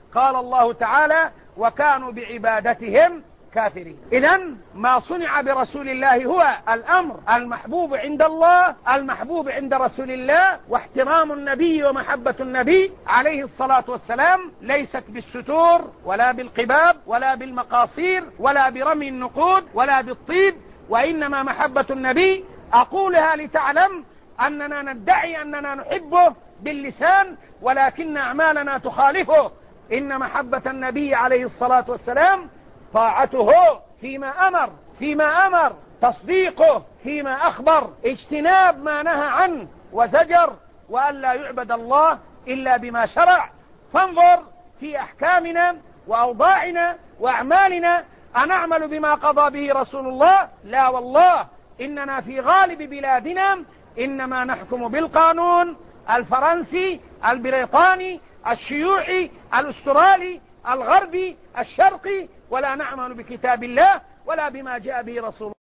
قال الله تعالى وكانوا بعبادتهم كافرين. إذن ما صنع برسول الله هو الأمر المحبوب عند الله، المحبوب عند رسول الله، واحترام النبي ومحبة النبي عليه الصلاة والسلام ليست بالستور ولا بالقباب ولا بالمقاصير ولا برمي النقود ولا بالطيب، وإنما محبة النبي أقولها لتعلم أننا ندعي أننا نحبه باللسان ولكن أعمالنا تخالفه. إن محبة النبي عليه الصلاة والسلام طاعته فيما أمر، تصديقه فيما أخبر، اجتناب ما نهى عنه وزجر، وأن لا يعبد الله إلا بما شرع. فانظر في أحكامنا وأوضاعنا وأعمالنا، أنعمل بما قضى به رسول الله؟ لا والله، إننا في غالب بلادنا إنما نحكم بالقانون الفرنسي البريطاني الشيوعي الأسترالي الغربي الشرقي، ولا نعمل بكتاب الله ولا بما جاء به رسول الله.